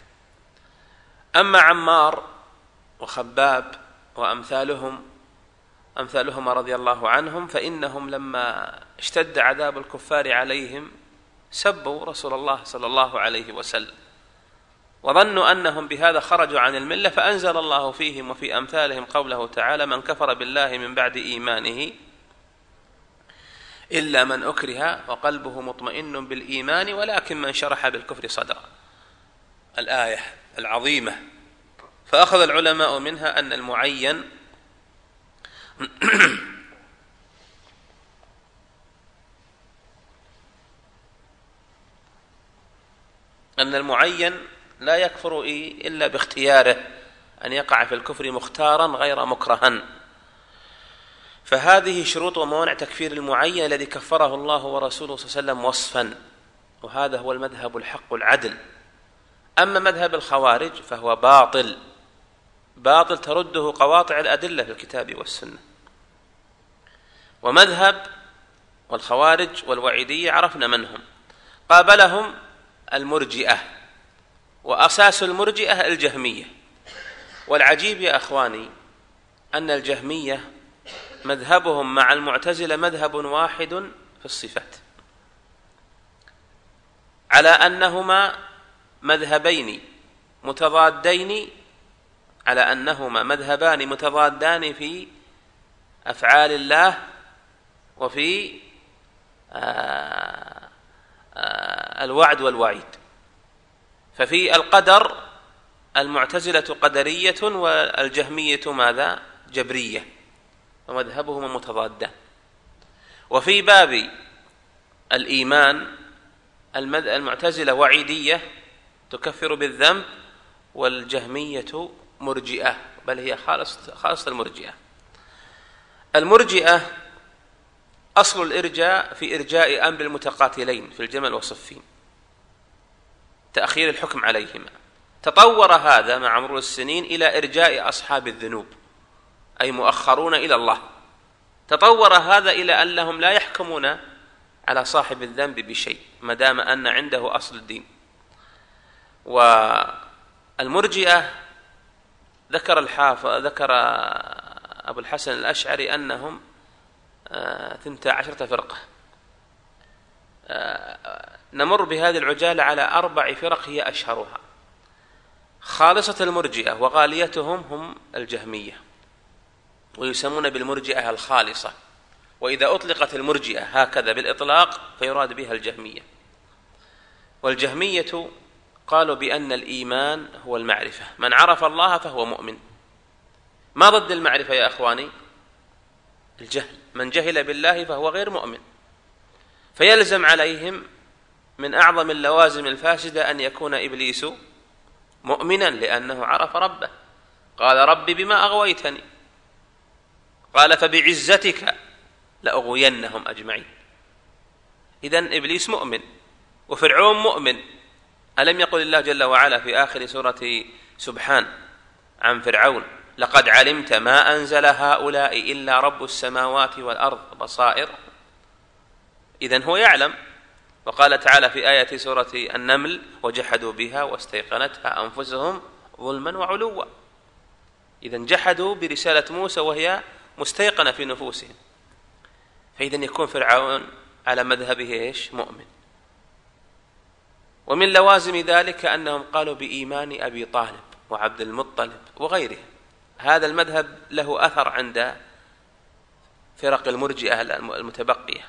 أما عمار وخباب وأمثالهم أمثالهم رضي الله عنهم فإنهم لما اشتد عذاب الكفار عليهم سبوا رسول الله صلى الله عليه وسلم، وظنوا أنهم بهذا خرجوا عن الملة، فأنزل الله فيهم وفي أمثالهم قوله تعالى من كفر بالله من بعد إيمانه إلا من أكره وقلبه مطمئن بالإيمان ولكن من شرح بالكفر صدرا. الآية العظيمة. فأخذ العلماء منها أن المعين أن المعين لا يكفر إلا باختياره، أن يقع في الكفر مختارا غير مكرها. فهذه شروط وموانع تكفير المعين الذي كفره الله ورسوله صلى الله عليه وسلم وصفا، وهذا هو المذهب الحق العدل. أما مذهب الخوارج فهو باطل باطل ترده قواطع الأدلة في الكتاب والسنة. ومذهب والخوارج والوعيدية عرفنا من هم. قابلهم المرجئة، وأساس المرجئة الجهمية. والعجيب يا أخواني أن الجهمية مذهبهم مع المعتزلة مذهب واحد في الصفات، على أنهما مذهبين متضادين على أنهما مذهبان متضادان في أفعال الله وفي آآ آآ الوعد والوعيد. ففي القدر المعتزلة قدرية والجهمية ماذا؟ جبرية، ومذهبهما متضادان. وفي باب الإيمان المعتزلة وعيدية تكفر بالذنب، والجهمية مرجئة، بل هي خالص خالص المرجئة. المرجئة أصل الإرجاء في إرجاء أمر المتقاتلين في الجمل وصفين، تأخير الحكم عليهما. تطور هذا مع مرور السنين إلى إرجاء أصحاب الذنوب، أي مؤخرون إلى الله. تطور هذا إلى أنهم لا يحكمون على صاحب الذنب بشيء ما دام أن عنده أصل الدين. والمرجئة ذكر الحافظ ذكر أبو الحسن الأشعري أنهم ثنتا عشرة فرقة. نمر بهذه العجالة على أربع فرق هي أشهرها: خالصة المرجئة وغاليتهم هم الجهمية، ويسمون بالمرجئة الخالصة، وإذا أطلقت المرجئة هكذا بالإطلاق فيراد بها الجهمية. والجهمية قالوا بأن الإيمان هو المعرفة، من عرف الله فهو مؤمن. ما ضد المعرفة يا أخواني؟ الجهل، من جهل بالله فهو غير مؤمن. فيلزم عليهم من أعظم اللوازم الفاسدة أن يكون إبليس مؤمنا، لأنه عرف ربه، قال رب بما أغويتني، قال فبعزتك لأغوينهم أجمعين. إذن إبليس مؤمن وفرعون مؤمن. ألم يقل الله جل وعلا في آخر سورة سبحان عن فرعون: لقد علمت ما أنزل هؤلاء إلا رب السماوات والأرض بصائر؟ إذن هو يعلم. وقال تعالى في آية سورة النمل: وجحدوا بها واستيقنتها أنفسهم ظلما وعلوا. إذن جحدوا برسالة موسى وهي مستيقنة في نفوسهم. فإذن يكون فرعون على مذهبه إيش؟ مؤمن. ومن لوازم ذلك أنهم قالوا بإيمان أبي طالب وعبد المطلب وغيره. هذا المذهب له أثر عند فرق المرجئة المتبقية.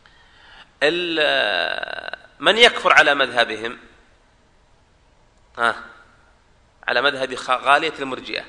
من يكفر على مذهبهم؟ ها على مذهب غالية المرجئة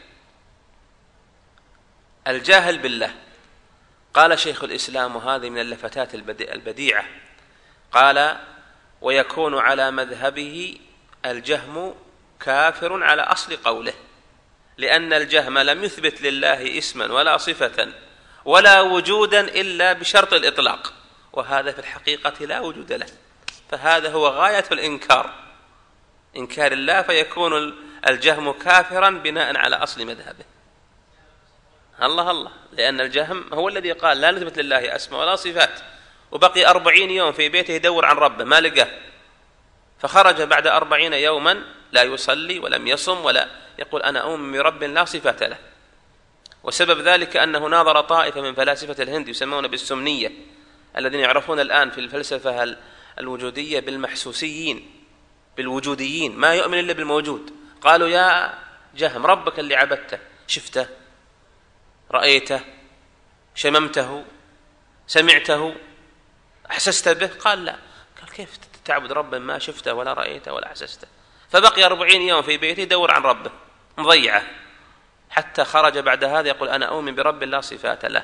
الجاهل بالله. قال شيخ الإسلام، وهذه من اللفتات البديعة، قال: ويكون على مذهبه الجهم كافر على أصل قوله، لأن الجهم لم يثبت لله اسما ولا صفة ولا وجودا إلا بشرط الإطلاق، وهذا في الحقيقة لا وجود له. فهذا هو غاية الإنكار، إنكار الله، فيكون الجهم كافرا بناء على أصل مذهبه. الله الله، لأن الجهم هو الذي قال لا نثبت لله أسماء ولا صفات، وبقي أربعين يوم في بيته يدور عن ربه ما لقاه، فخرج بعد أربعين يوما لا يصلي ولم يصم ولا يقول أنا أؤمن برب لا صفة له. وسبب ذلك أنه ناظر طائفة من فلاسفة الهند يسمون بالسمنية، الذين يعرفون الآن في الفلسفة الوجودية بالمحسوسيين، بالوجوديين، ما يؤمن إلا بالموجود. قالوا: يا جهم، ربك اللي عبدته شفته، رأيته، شممته، سمعته، أحسست به؟ قال: لا. قال: كيف تعبد ربا ما شفته ولا رأيته ولا أحسسته؟ فبقي أربعين يوم في بيته يدور عن ربه مضيعة، حتى خرج بعد هذا يقول أنا أؤمن برب لا صفات له.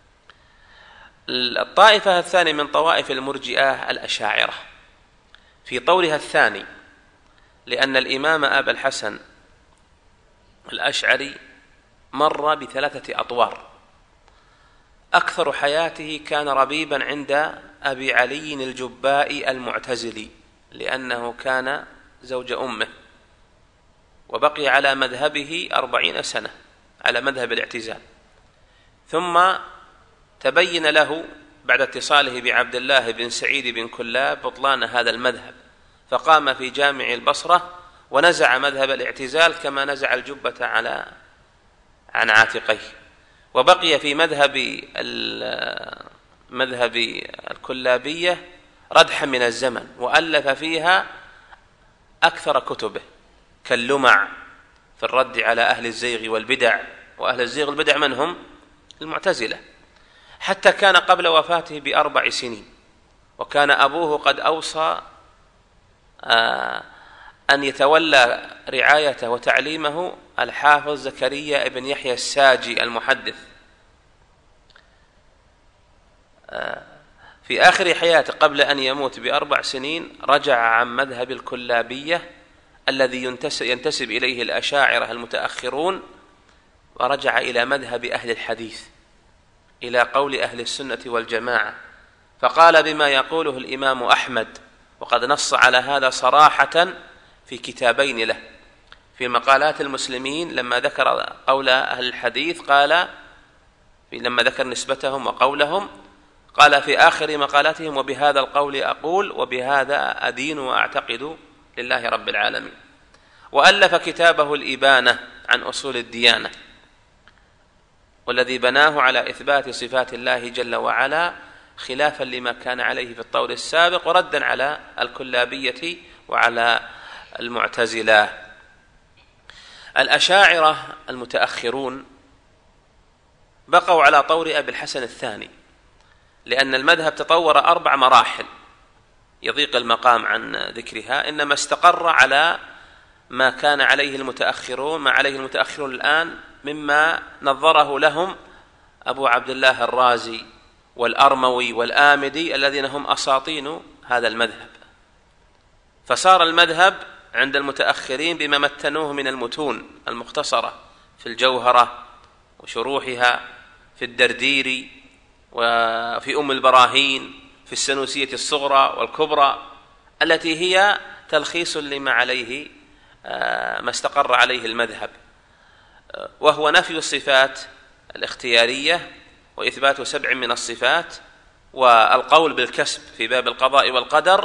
الطائفة الثانية من طوائف المرجئة الأشاعرة في طورها الثاني، لأن الإمام أبا الحسن الأشعري مر بثلاثة أطوار. أكثر حياته كان ربيبا عند أبي علي الجبائي المعتزلي، لأنه كان زوج أمه، وبقي على مذهبه أربعين سنة على مذهب الاعتزال. ثم تبين له بعد اتصاله بعبد الله بن سعيد بن كلاب بطلان هذا المذهب، فقام في جامع البصرة ونزع مذهب الاعتزال كما نزع الجبة على عن عاتقيه، وبقي في مذهب مذهب الكلابية ردحا من الزمن، وألف فيها أكثر كتبه كاللمع في الرد على أهل الزيغ والبدع. وأهل الزيغ والبدع من هم؟ المعتزلة. حتى كان قبل وفاته بأربع سنين، وكان أبوه قد أوصى أن يتولى رعايته وتعليمه الحافظ زكريا بن يحيى الساجي المحدث. في آخر حياته قبل أن يموت بأربع سنين رجع عن مذهب الكلابية الذي ينتسب إليه الأشاعرة المتأخرون، ورجع إلى مذهب أهل الحديث، إلى قول أهل السنة والجماعة، فقال بما يقوله الإمام أحمد، وقد نص على هذا صراحة في كتابين له. في مقالات المسلمين لما ذكر قول أهل الحديث قال، لما ذكر نسبتهم وقولهم، قال في آخر مقالاتهم: وبهذا القول أقول وبهذا أدين وأعتقد لله رب العالمين. وألف كتابه الإبانة عن أصول الديانة، والذي بناه على إثبات صفات الله جل وعلا خلافا لما كان عليه في الطور السابق، وردا على الكلابية وعلى المعتزلة. الأشاعرة المتأخرون بقوا على طور أبي الحسن الثاني، لأن المذهب تطور أربع مراحل يضيق المقام عن ذكرها، إنما استقر على ما كان عليه المتأخرون، ما عليه المتأخرون الآن مما نظره لهم أبو عبد الله الرازي والأرموي والآمدي الذين هم أساطين هذا المذهب. فصار المذهب عند المتأخرين بما متنوه من المتون المختصرة في الجوهرة وشروحها، في الدردير وفي أم البراهين، في السنوسية الصغرى والكبرى، التي هي تلخيص لما عليه ما استقر عليه المذهب، وهو نفي الصفات الاختيارية وإثبات سبع من الصفات، والقول بالكسب في باب القضاء والقدر،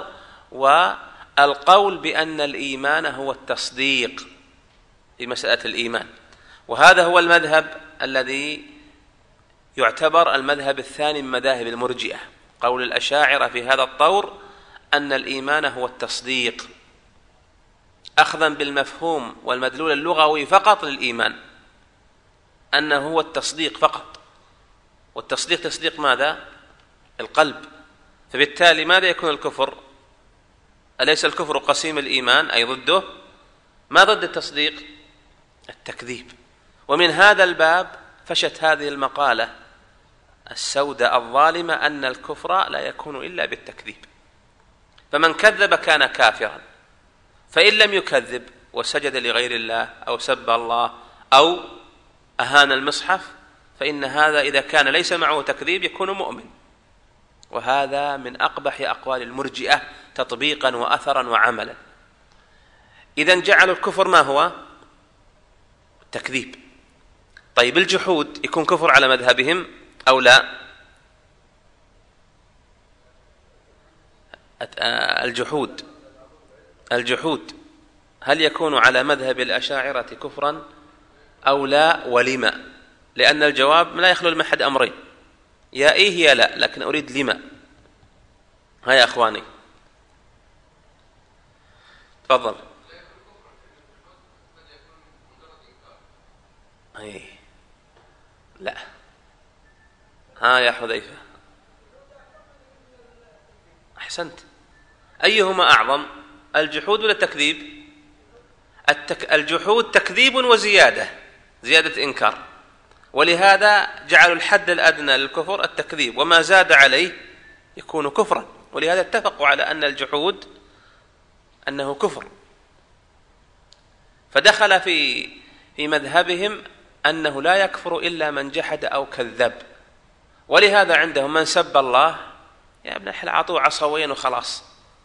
والقول بأن الإيمان هو التصديق في مسألة الإيمان. وهذا هو المذهب الذي يعتبر المذهب الثاني من مذاهب المرجئة. قول الأشاعرة في هذا الطور أن الإيمان هو التصديق، أخذا بالمفهوم والمدلول اللغوي فقط للإيمان، أنه هو التصديق فقط. والتصديق تصديق ماذا؟ القلب. فبالتالي ماذا يكون الكفر؟ أليس الكفر قسيم الإيمان أي ضده؟ ما ضد التصديق؟ التكذيب. ومن هذا الباب فشت هذه المقالة السوداء الظالمة أن الكفر لا يكون إلا بالتكذيب، فمن كذب كان كافرا، فإن لم يكذب وسجد لغير الله أو سب الله أو أهان المصحف، فإن هذا إذا كان ليس معه تكذيب يكون مؤمن. وهذا من أقبح أقوال المرجئة تطبيقا وأثرا وعملا. إذن جعلوا الكفر ما هو؟ التكذيب. طيب الجحود يكون كفر على مذهبهم أو لا؟ الجحود الجحود هل يكون على مذهب الأشاعرة كفرا أو لا؟ ولما؟ لأن الجواب لا يخلو من أحد أمرين، يا إيه يا لا، لكن أريد لما. ها يا أخواني تفضل. أي لا. ها يا حذيفة أحسنت. أيهما أعظم، الجحود ولا التكذيب؟ التك... الجحود تكذيب وزيادة، زيادة إنكار، ولهذا جعلوا الحد الأدنى للكفر التكذيب، وما زاد عليه يكون كفرا. ولهذا اتفقوا على أن الجحود أنه كفر، فدخل في في مذهبهم أنه لا يكفر إلا من جحد أو كذب. ولهذا عندهم من سب الله يا ابن الحلال أعطوه عصوين وخلاص،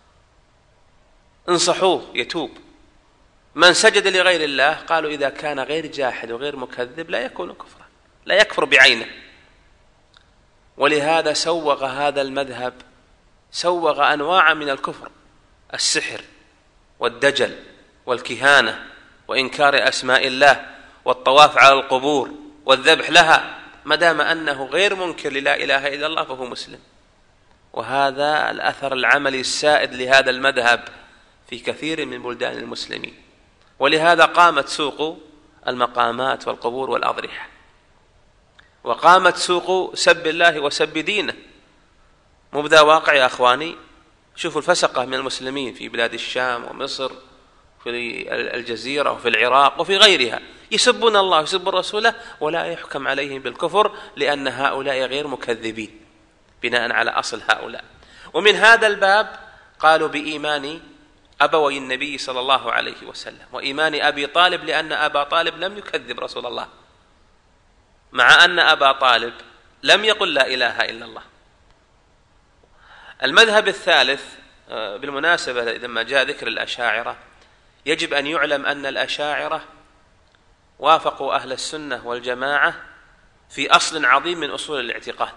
انصحوه يتوب. من سجد لغير الله قالوا إذا كان غير جاحد وغير مكذب لا يكون كفرا، لا يكفر بعينه. ولهذا سوغ هذا المذهب سوغ أنواع من الكفر، السحر والدجل والكهانة وإنكار أسماء الله والطواف على القبور والذبح لها، ما دام أنه غير منكر للا إله إلا الله فهو مسلم. وهذا الأثر العملي السائد لهذا المذهب في كثير من بلدان المسلمين. ولهذا قامت سوق المقامات والقبور والأضرحة، وقامت سوق سب الله وسب دينه. مبدأ واقع يا أخواني. شوفوا الفسقة من المسلمين في بلاد الشام ومصر في الجزيرة وفي العراق وفي غيرها، يسبون الله ويسبون رسوله ولا يحكم عليهم بالكفر، لأن هؤلاء غير مكذبين بناء على أصل هؤلاء. ومن هذا الباب قالوا بإيمان أبوي النبي صلى الله عليه وسلم وإيمان أبي طالب، لأن أبا طالب لم يكذب رسول الله، مع أن أبا طالب لم يقل لا إله إلا الله. المذهب الثالث بالمناسبة لما جاء ذكر الأشاعرة يجب أن يعلم أن الأشاعرة وافقوا أهل السنة والجماعة في أصل عظيم من أصول الاعتقاد،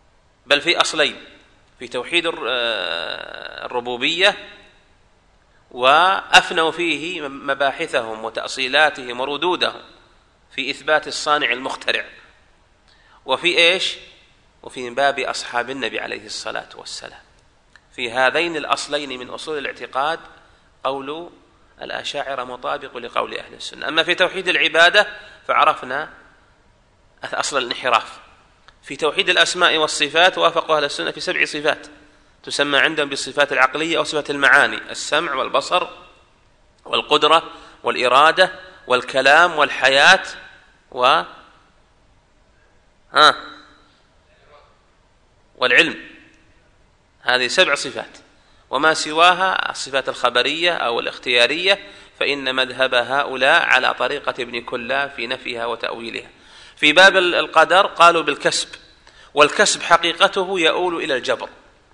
بل في أصلين، في توحيد الربوبية وأفنوا فيه مباحثهم وتأصيلاتهم وردودهم في إثبات الصانع المخترع، وفي إيش؟ وفي باب أصحاب النبي عليه الصلاة والسلام. في هذين الأصلين من أصول الاعتقاد قول الأشاعرة مطابق لقول أهل السنة. أما في توحيد العبادة فعرفنا أصل الانحراف. في توحيد الأسماء والصفات وافق أهل السنة في سبع صفات تسمى عندهم بالصفات العقلية أو صفات المعاني: السمع والبصر والقدرة والإرادة والكلام والحياة و ها والعلم. هذه سبع صفات، وما سواها الصفات الخبرية أو الاختيارية فإن مذهب هؤلاء على طريقة ابن كلاب في نفيها وتأويلها. في باب القدر قالوا بالكسب، والكسب حقيقته يؤول إلى الجبر،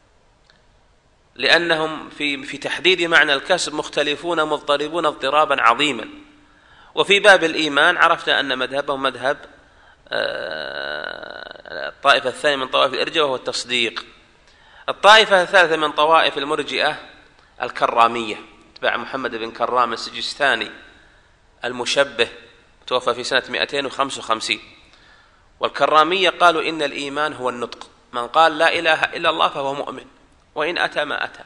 لأنهم في في تحديد معنى الكسب مختلفون مضطربون اضطرابا عظيما. وفي باب الإيمان عرفنا أن مذهبهم مذهب الطائفة الثانية من طوائف الإرجاء وهو التصديق. الطائفة الثالثة من طوائف المرجئة الكرامية تبع محمد بن كرام السجستاني المشبه، توفى في سنة مئتين وخمسة وخمسين. والكرامية قالوا إن الإيمان هو النطق، من قال لا إله إلا الله فهو مؤمن وإن أتى ما أتى.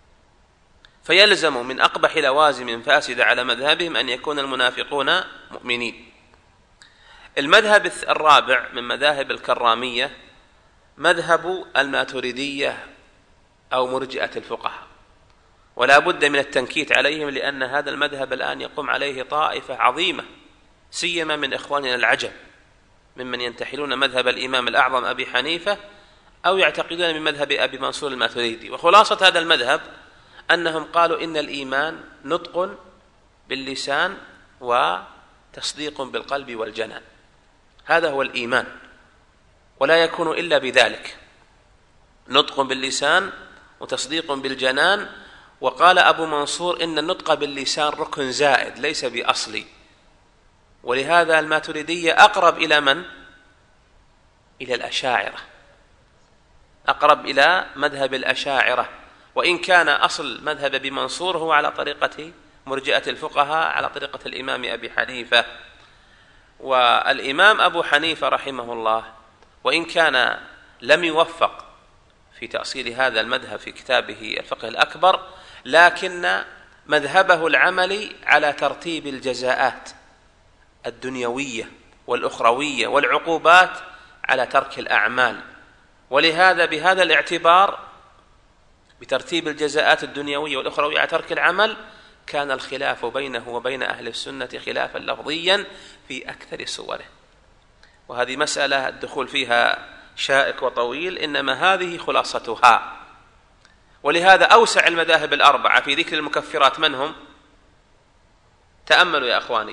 فيلزم من أقبح لوازم فاسدة على مذهبهم أن يكون المنافقون مؤمنين. المذهب الرابع من مذاهب الكرامية مذهب الماتريدية أو مرجئة الفقهاء، ولا بد من التنكيت عليهم لأن هذا المذهب الآن يقوم عليه طائفة عظيمة سيما من إخواننا العجم ممن ينتحلون مذهب الإمام الأعظم أبي حنيفة أو يعتقدون من مذهب أبي منصور الماتريدي. وخلاصة هذا المذهب أنهم قالوا إن الإيمان نطق باللسان وتصديق بالقلب والجنان، هذا هو الإيمان، ولا يكون إلا بذلك، نطق باللسان وتصديق بالجنان. وقال أبو منصور إن النطق باللسان ركن زائد ليس بأصلي، ولهذا الماتريدية أقرب إلى من؟ إلى الأشاعرة، أقرب إلى مذهب الأشاعرة، وإن كان أصل مذهب أبي منصور هو على طريقة مرجئة الفقهاء على طريقة الإمام أبي حنيفة. والإمام أبو حنيفة رحمه الله وإن كان لم يوفق في تأصيل هذا المذهب في كتابه الفقه الأكبر، لكن مذهبه العملي على ترتيب الجزاءات الدنيوية والأخروية والعقوبات على ترك الأعمال. ولهذا بهذا الاعتبار بترتيب الجزاءات الدنيوية والأخروية على ترك العمل كان الخلاف بينه وبين أهل السنة خلافا لفظيا في أكثر صوره، وهذه مسألة الدخول فيها شائك وطويل، إنما هذه خلاصتها. ولهذا أوسع المذاهب الأربعة في ذكر المكفرات من هم؟ تأملوا يا أخواني،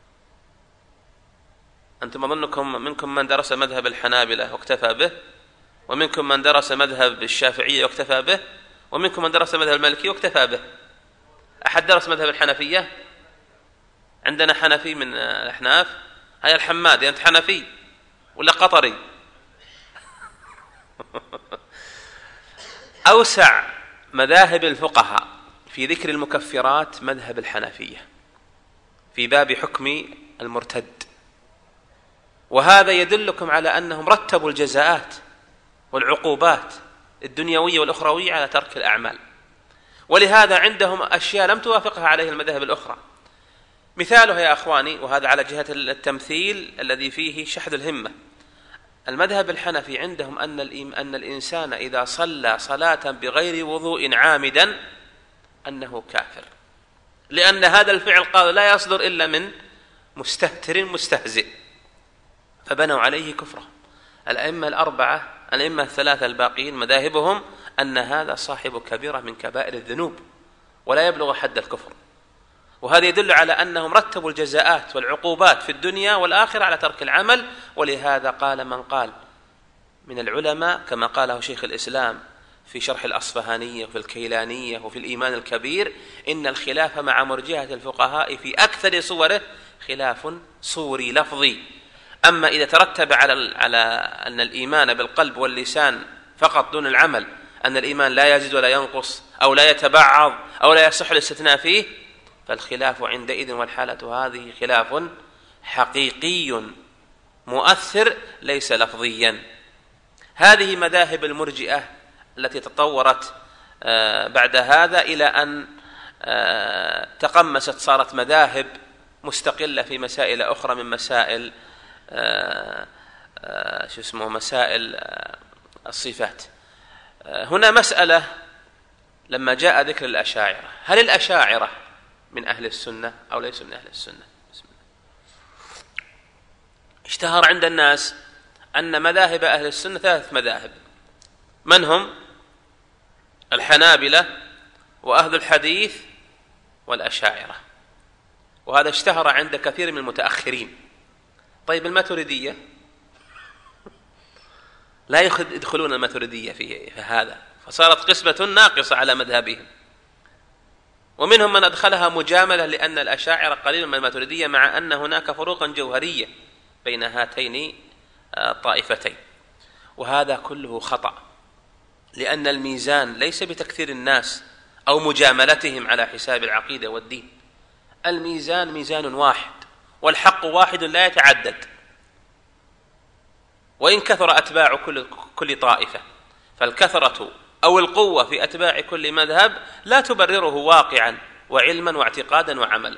أنتم أظنكم منكم من درس مذهب الحنابلة واكتفى به، ومنكم من درس مذهب الشافعية واكتفى به، ومنكم من درس مذهب المالكي واكتفى به. أحد درس مذهب الحنفية؟ عندنا حنفي من الأحناف، هيا الحمادي أنت حنفي ولا قطري؟ أوسع مذاهب الفقهاء في ذكر المكفرات مذهب الحنفية في باب حكم المرتد، وهذا يدلكم على أنهم رتبوا الجزاءات والعقوبات الدنيوية والأخروية على ترك الأعمال، ولهذا عندهم أشياء لم توافقها عليه المذاهب الأخرى. مثاله يا أخواني، وهذا على جهة التمثيل الذي فيه شحذ الهمة، المذهب الحنفي عندهم أن أن الإنسان إذا صلى صلاة بغير وضوء عامدا أنه كافر، لأن هذا الفعل قال لا يصدر إلا من مستهتر مستهزئ، فبنوا عليه كفره. الأئمة الأربعة الأئمة الثلاثة الباقين مذاهبهم أن هذا صاحب كبيرة من كبائر الذنوب ولا يبلغ حد الكفر، وهذا يدل على أنهم رتبوا الجزاءات والعقوبات في الدنيا والآخرة على ترك العمل. ولهذا قال من قال من العلماء كما قاله شيخ الإسلام في شرح الأصفهانية وفي الكيلانية وفي الإيمان الكبير إن الخلاف مع مرجئة الفقهاء في أكثر صوره خلاف صوري لفظي. أما إذا ترتب على على أن الإيمان بالقلب واللسان فقط دون العمل أن الإيمان لا يزيد ولا ينقص أو لا يتبعض أو لا يصح الاستثناء فيه، فالخلاف عندئذ والحالة هذه خلاف حقيقي مؤثر ليس لفظيا. هذه مذاهب المرجئة التي تطورت بعد هذا إلى أن تقمست، صارت مذاهب مستقلة في مسائل أخرى من مسائل شو اسمه مسائل الصفات. هنا مسألة، لما جاء ذكر الأشاعرة، هل الأشاعرة من أهل السنة أو ليسوا من أهل السنة؟ بسم الله. اشتهر عند الناس أن مذاهب أهل السنة ثلاث مذاهب، من هم؟ الحنابلة وأهل الحديث والأشاعرة، وهذا اشتهر عند كثير من المتأخرين. طيب الماتريدية لا يدخلون الماتريدية في هذا، فصارت قسمة ناقصة على مذهبهم، ومنهم من أدخلها مجاملة لأن الأشاعرة قليل من الماتريدية، مع أن هناك فروقا جوهرية بين هاتين الطائفتين، وهذا كله خطأ، لأن الميزان ليس بتكثير الناس أو مجاملتهم على حساب العقيدة والدين. الميزان ميزان واحد، والحق واحد لا يتعدد، وإن كثر أتباع كل كل طائفة، فالكثرة أو القوة في أتباع كل مذهب لا تبرره واقعا وعلما واعتقادا وعملا.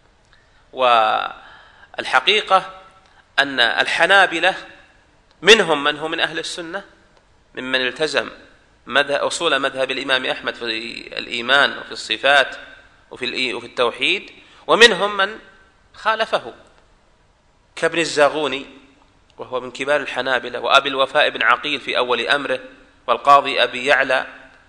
والحقيقة أن الحنابلة منهم من هو من أهل السنة، ممن التزم مذهب أصول مذهب الإمام أحمد في الإيمان وفي الصفات وفي وفي التوحيد، ومنهم من خالفه كابن الزاغوني وهو من كبار الحنابلة، وأبي الوفاء بن عقيل في أول أمره، والقاضي أبي يعلى،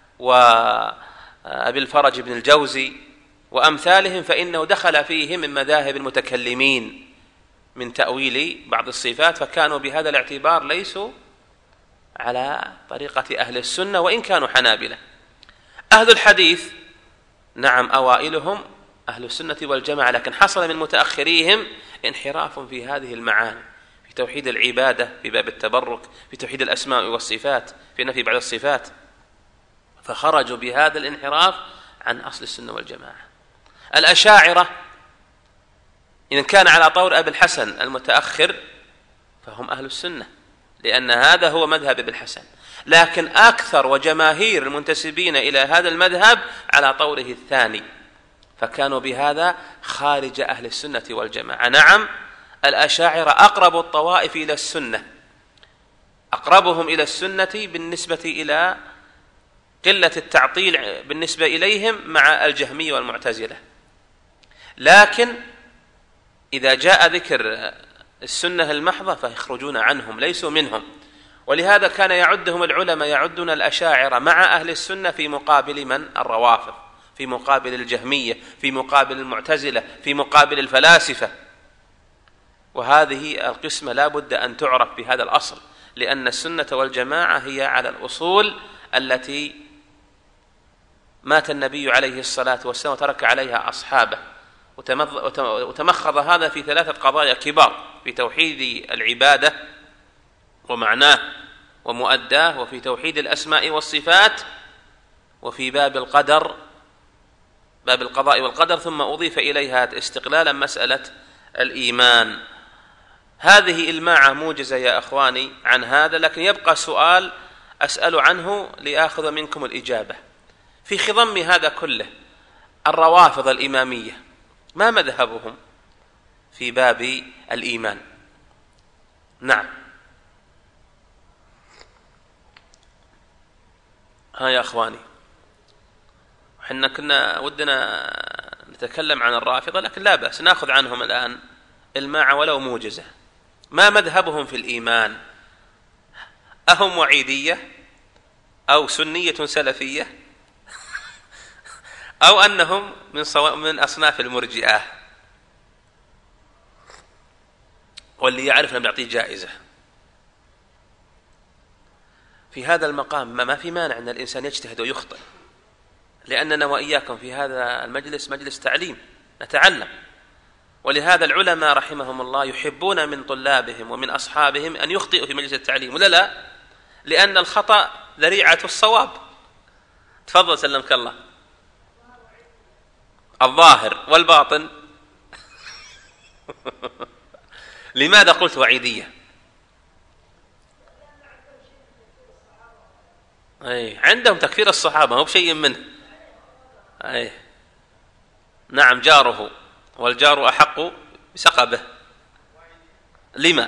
وأبي الفرج بن الجوزي وأمثالهم، فإنه دخل فيهم من مذاهب المتكلمين من تأويل بعض الصفات، فكانوا بهذا الاعتبار ليسوا على طريقة أهل السنة وإن كانوا حنابلة. أهل الحديث نعم أوائلهم أهل السنة والجماعة، لكن حصل من متأخريهم انحراف في هذه المعاني، في توحيد العبادة، في باب التبرك، في توحيد الأسماء والصفات، في نفي بعض الصفات، فخرجوا بهذا الانحراف عن أصل السنة والجماعة. الأشاعرة إن كان على طور أبي الحسن المتأخر فهم أهل السنة، لأن هذا هو مذهب ابن الحسن، لكن أكثر وجماهير المنتسبين إلى هذا المذهب على طوره الثاني، فكانوا بهذا خارج أهل السنة والجماعة. نعم الأشاعرة أقرب الطوائف إلى السنة، أقربهم إلى السنة بالنسبة إلى قلة التعطيل بالنسبة إليهم مع الجهمية والمعتزلة، لكن إذا جاء ذكر السنة المحضة فيخرجون عنهم، ليسوا منهم. ولهذا كان يعدهم العلماء يعدون الأشاعرة مع أهل السنة في مقابل من؟ الروافض، في مقابل الجهمية، في مقابل المعتزلة، في مقابل الفلاسفة. وهذه القسمة لا بد أن تعرف بهذا الأصل، لأن السنة والجماعة هي على الأصول التي مات النبي عليه الصلاة والسلام وترك عليها أصحابه، وتمخض هذا في ثلاثة قضايا كبار: في توحيد العبادة ومعناه ومؤداه، وفي توحيد الأسماء والصفات، وفي باب القدر، باب القضاء والقدر، ثم أضيف إليها استقلالا مسألة الإيمان. هذه الماعة موجزة يا أخواني عن هذا، لكن يبقى سؤال أسأل عنه لآخذ منكم الإجابة. في خضم هذا كله الروافض الإمامية ما مذهبهم في باب الإيمان؟ نعم، ها يا أخواني، حنا كنا ودنا نتكلم عن الرافضة، لكن لا بأس نأخذ عنهم الآن الماعة ولو موجزة. ما مذهبهم في الإيمان؟ أهم وعيدية أو سنية سلفية أو أنهم من, صو... من أصناف المرجئة؟ واللي يعرفنا بنعطيه جائزة في هذا المقام. ما في مانع أن الإنسان يجتهد ويخطئ، لأننا وإياكم في هذا المجلس مجلس تعليم نتعلم، ولهذا العلماء رحمهم الله يحبون من طلابهم ومن أصحابهم أن يخطئوا في مجلس التعليم، ولا لا؟ لأن الخطأ ذريعة الصواب، تفضل سلمك الله. الظاهر والباطن. لماذا قلت وعيدية؟ أي عندهم تكفير الصحابة هو بشيء منه. أي نعم، جاره والجار أحق بسقبه. لما؟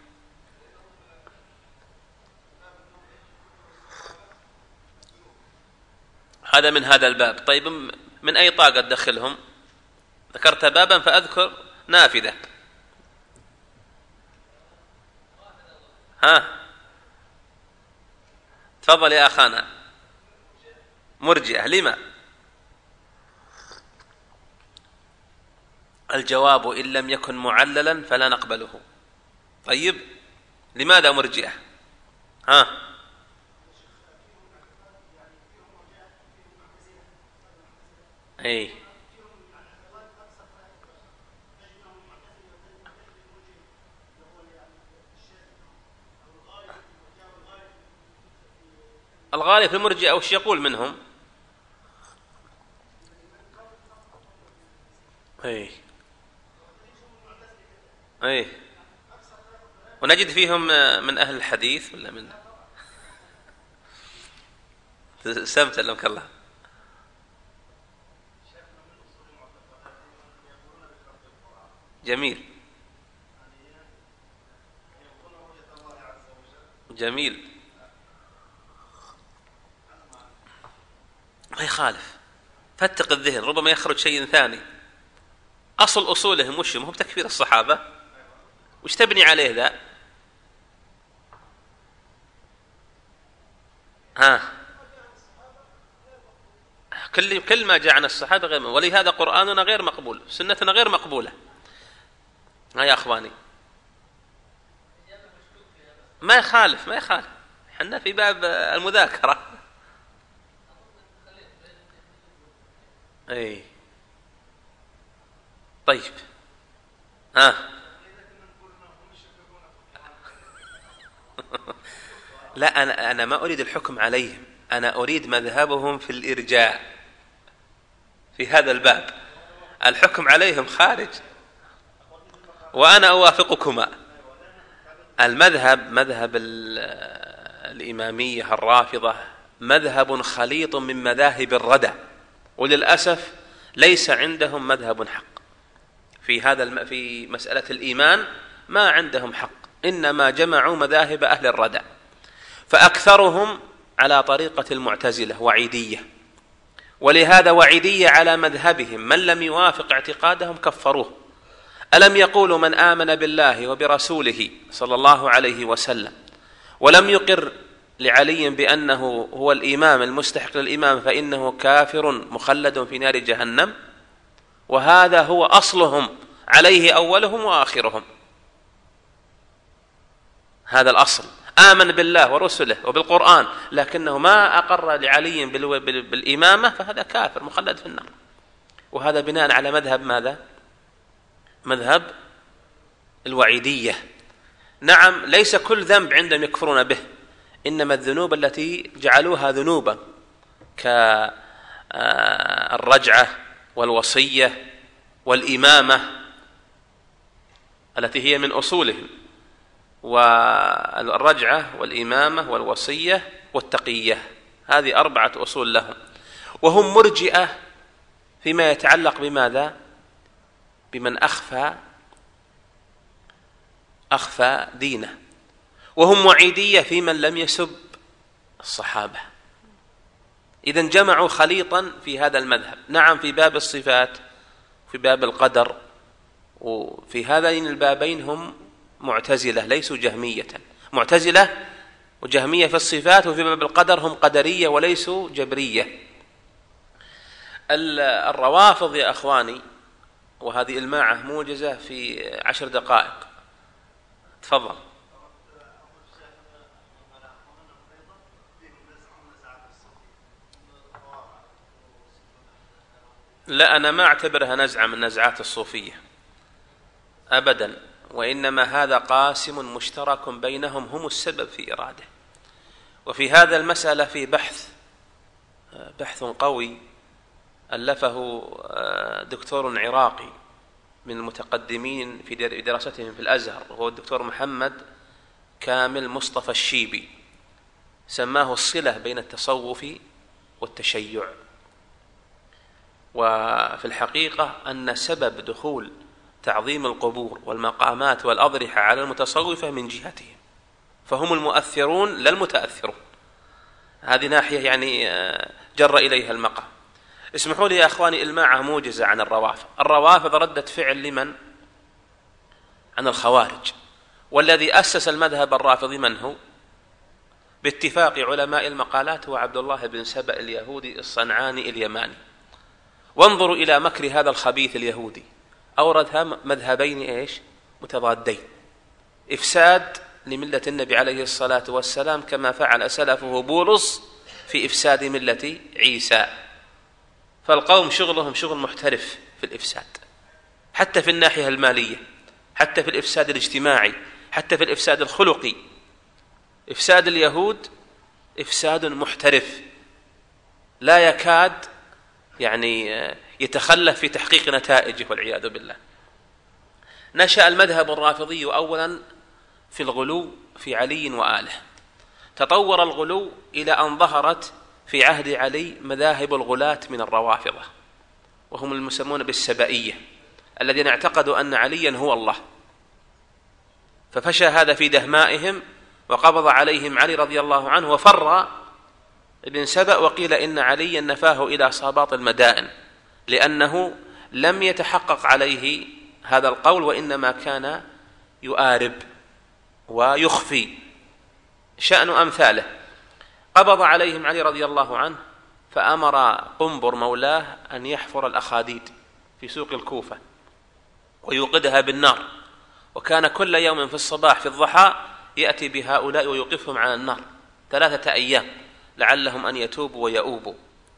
هذا من هذا الباب. طيب من أي طاقة تدخلهم؟ ذكرت بابا فأذكر نافذة. ها تفضل يا أخانا. مرجئة. لما؟ الجواب إن لم يكن معللا فلا نقبله. طيب لماذا مرجئة؟ ها أي الغالب في المرجئة وش يقول منهم؟ أي أي ونجد فيهم من أهل الحديث ولا من سمت سلمك الله. جميل جميل. ما يخالف، فتق الذهن ربما يخرج شيء ثاني. أصل أصولهم وش؟ ما هو بتكفير الصحابة، وش تبني عليه ذا؟ ها كل كل ما جاء عن الصحابة غير، ولهذا قرآننا غير مقبول، سنتنا غير مقبولة. ها يا أخواني ما يخالف ما يخالف، حنا في باب المذاكرة. أي طيب ها لا أنا أنا ما أريد الحكم عليهم، أنا أريد مذهبهم في الإرجاء في هذا الباب. الحكم عليهم خارج، وأنا أوافقكما. المذهب مذهب الإمامية الرافضة مذهب خليط من مذاهب الردى، وللأسف ليس عندهم مذهب حق في هذا الم... في مسألة الإيمان ما عندهم حق، إنما جمعوا مذاهب أهل الردى، فأكثرهم على طريقة المعتزلة وعيدية، ولهذا وعيدية على مذهبهم من لم يوافق اعتقادهم كفروه. ألم يقولوا من آمن بالله وبرسوله صلى الله عليه وسلم ولم يقر لعلي بأنه هو الإمام المستحق للإمام فإنه كافر مخلد في نار جهنم؟ وهذا هو أصلهم، عليه أولهم وآخرهم. هذا الأصل، آمن بالله ورسله وبالقرآن لكنه ما أقر لعلي بالإمامة فهذا كافر مخلد في النار. وهذا بناء على مذهب ماذا؟ مذهب الوعيدية. نعم ليس كل ذنب عندهم يكفرون به، إنما الذنوب التي جعلوها ذنوبا كالرجعة والوصية والإمامة التي هي من أصولهم، والرجعة والإمامة والوصية والتقية، هذه أربعة أصول لهم. وهم مرجئة فيما يتعلق بماذا؟ بمن أخفى أخفى دينه، وهم وعيدية في من لم يسب الصحابة. إذن جمعوا خليطا في هذا المذهب. نعم في باب الصفات في باب القدر، وفي هذين البابين هم معتزلة ليسوا جهمية، معتزلة وجهمية في الصفات، وفي باب القدر هم قدرية وليسوا جبرية. الروافض يا أخواني، وهذه الماعة موجزة في عشر دقائق، تفضل. لا أنا ما أعتبرها نزعة من نزعات الصوفية أبدا، وإنما هذا قاسم مشترك بينهم، هم السبب في إراده. وفي هذا المسألة في بحث بحث قوي ألفه دكتور عراقي من المتقدمين في دراستهم في الأزهر، وهو الدكتور محمد كامل مصطفى الشيبي، سماه الصلة بين التصوف والتشيع. وفي الحقيقة أن سبب دخول تعظيم القبور والمقامات والأضرحة على المتصوفة من جهتهم، فهم المؤثرون لا المتأثرون. هذه ناحية يعني جر إليها المقام. اسمحوا لي يا أخواني إلماعة موجزة عن الروافض. الروافض ردة فعل لمن؟ عن الخوارج. والذي أسس المذهب الرافضي من هو؟ باتفاق علماء المقالات هو عبد الله بن سبأ اليهودي الصنعاني اليماني. وانظروا إلى مكر هذا الخبيث اليهودي، أوردها مذهبين إيش؟ متضادين، إفساد لملة النبي عليه الصلاة والسلام كما فعل سلفه بولس في إفساد ملة عيسى. فالقوم شغلهم شغل محترف في الإفساد، حتى في الناحية المالية، حتى في الإفساد الاجتماعي، حتى في الإفساد الخلقي. إفساد اليهود إفساد محترف لا يكاد يعني يتخلف في تحقيق نتائجه والعياذ بالله. نشأ المذهب الرافضي أولا في الغلو في علي وآله. تطور الغلو إلى أن ظهرت في عهد علي مذاهب الغلاة من الروافضة، وهم المسمون بالسبائية، الذين اعتقدوا أن عليا هو الله. ففشى هذا في دهمائهم وقبض عليهم علي رضي الله عنه، وفر ابن سبأ، وقيل إن عليا نفاه إلى صاباط المدائن لأنه لم يتحقق عليه هذا القول، وإنما كان يؤارب ويخفي شأن أمثاله. قبض عليهم علي رضي الله عنه، فأمر قنبر مولاه أن يحفر الأخاديد في سوق الكوفة ويوقدها بالنار، وكان كل يوم في الصباح في الضحى يأتي بهؤلاء ويوقفهم على النار ثلاثة أيام لعلهم أن يتوبوا ويؤوبوا.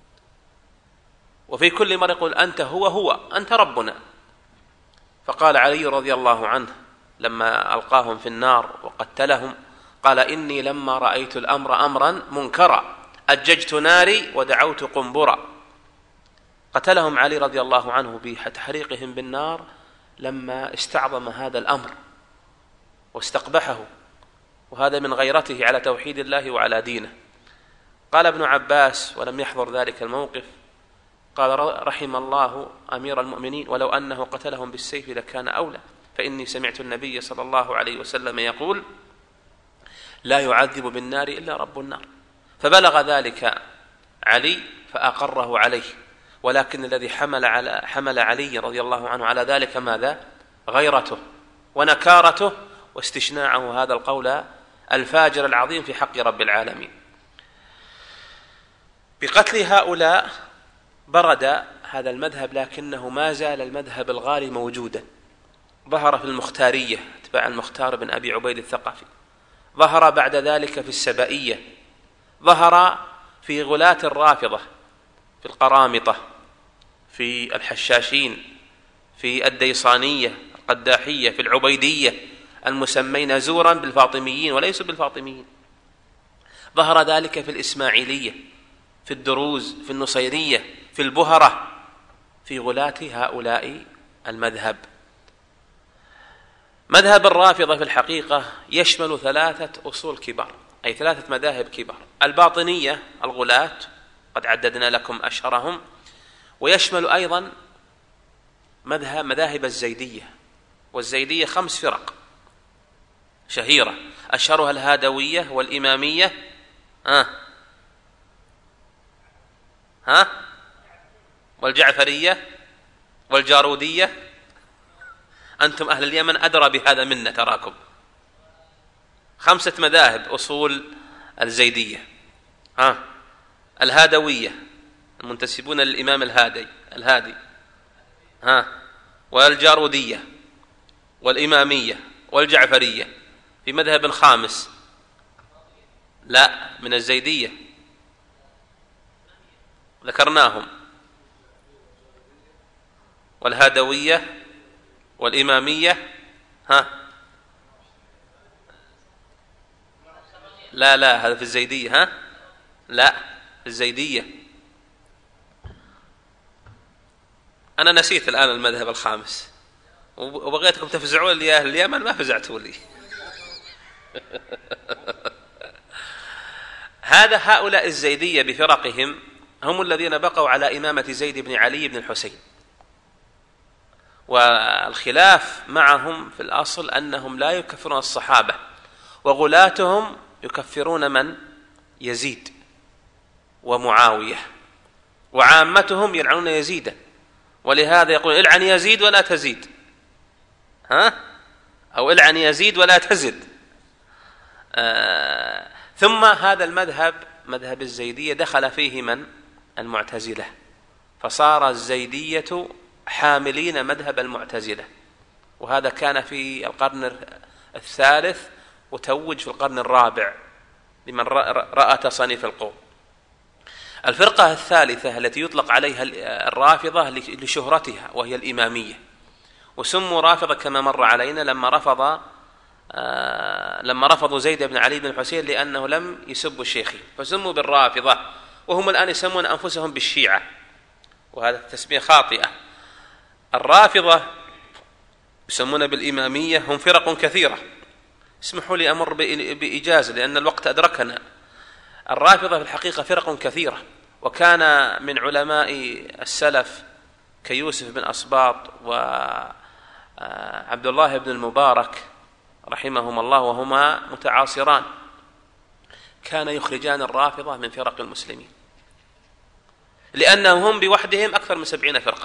وفي كل مرة يقول أنت هو هو أنت ربنا. فقال علي رضي الله عنه لما ألقاهم في النار وقتلهم، قال إني لما رأيت الأمر أمرا منكرا أججت ناري ودعوت قنبرا. قتلهم علي رضي الله عنه بتحريقهم بالنار لما استعظم هذا الأمر واستقبحه، وهذا من غيرته على توحيد الله وعلى دينه. قال ابن عباس ولم يحضر ذلك الموقف، قال رحم الله أمير المؤمنين ولو أنه قتلهم بالسيف لكان أولى، فإني سمعت النبي صلى الله عليه وسلم يقول لا يعذب بالنار إلا رب النار. فبلغ ذلك علي فأقره عليه، ولكن الذي حمل على حمل علي رضي الله عنه على ذلك ماذا؟ غيرته ونكارته واستشناعه هذا القول الفاجر العظيم في حق رب العالمين. بقتل هؤلاء برد هذا المذهب، لكنه ما زال المذهب الغالي موجودا. ظهر في المختارية اتباع المختار بن أبي عبيد الثقفي، ظهر بعد ذلك في السبائية، ظهر في غلاة الرافضة، في القرامطة، في الحشاشين، في الديصانية، القداحية، في العبيدية، المسمين زورا بالفاطميين وليسوا بالفاطميين. ظهر ذلك في الإسماعيلية، في الدروز، في النصيرية، في البهرة، في غلاة هؤلاء المذهب. مذهب الرافضة في الحقيقة يشمل ثلاثة أصول كبار، أي ثلاثة مذاهب كبار. الباطنية الغلاة قد عددنا لكم أشهرهم، ويشمل أيضا مذهب مذاهب الزيدية، والزيدية خمس فرق شهيرة أشهرها الهادوية والإمامية آه. ها والجعفرية والجارودية. أنتم أهل اليمن أدرى بهذا منا، تراكم خمسة مذاهب أصول الزيدية. ها الهادوية المنتسبون للإمام الهادي الهادي ها والجارودية والإمامية والجعفرية. في مذهب خامس لا من الزيدية ذكرناهم، والهادوية والإمامية ها لا لا هذا في الزيدية ها لا في الزيدية أنا نسيت الآن المذهب الخامس وبغيتكم تفزعون لي يا أهل اليمن، ما فزعتوا لي. هذا هؤلاء الزيدية بفرقهم هم الذين بقوا على إمامة زيد بن علي بن الحسين، والخلاف معهم في الأصل أنهم لا يكفرون الصحابة، وغلاتهم يكفرون من؟ يزيد ومعاوية، وعامتهم يلعنون يزيدا، ولهذا يقول العن يزيد ولا تزيد، ها؟ أو العن يزيد ولا تزد. آه ثم هذا المذهب مذهب الزيدية دخل فيه من؟ المعتزلة، فصار الزيدية حاملين مذهب المعتزلة، وهذا كان في القرن الثالث وتوج في القرن الرابع لمن رأى تصانيف القوم. الفرقة الثالثة التي يطلق عليها الرافضة لشهرتها وهي الإمامية، وسموا رافضة كما مر علينا لما رفض آه لما رفضوا زيد بن علي بن الحسين لأنه لم يسبوا الشيخين، فسموا بالرافضة، وهم الآن يسمون أنفسهم بالشيعة، وهذا التسمية خاطئة. الرافضة يسمون بالإمامية هم فرق كثيرة، اسمحوا لي أمر بإجازة لأن الوقت أدركنا. الرافضة في الحقيقة فرق كثيرة، وكان من علماء السلف كيوسف بن أصباط وعبد الله بن المبارك رحمهم الله وهما متعاصران، كان يخرجان الرافضة من فرق المسلمين، لأنهم هم بوحدهم أكثر من سبعين فرقة.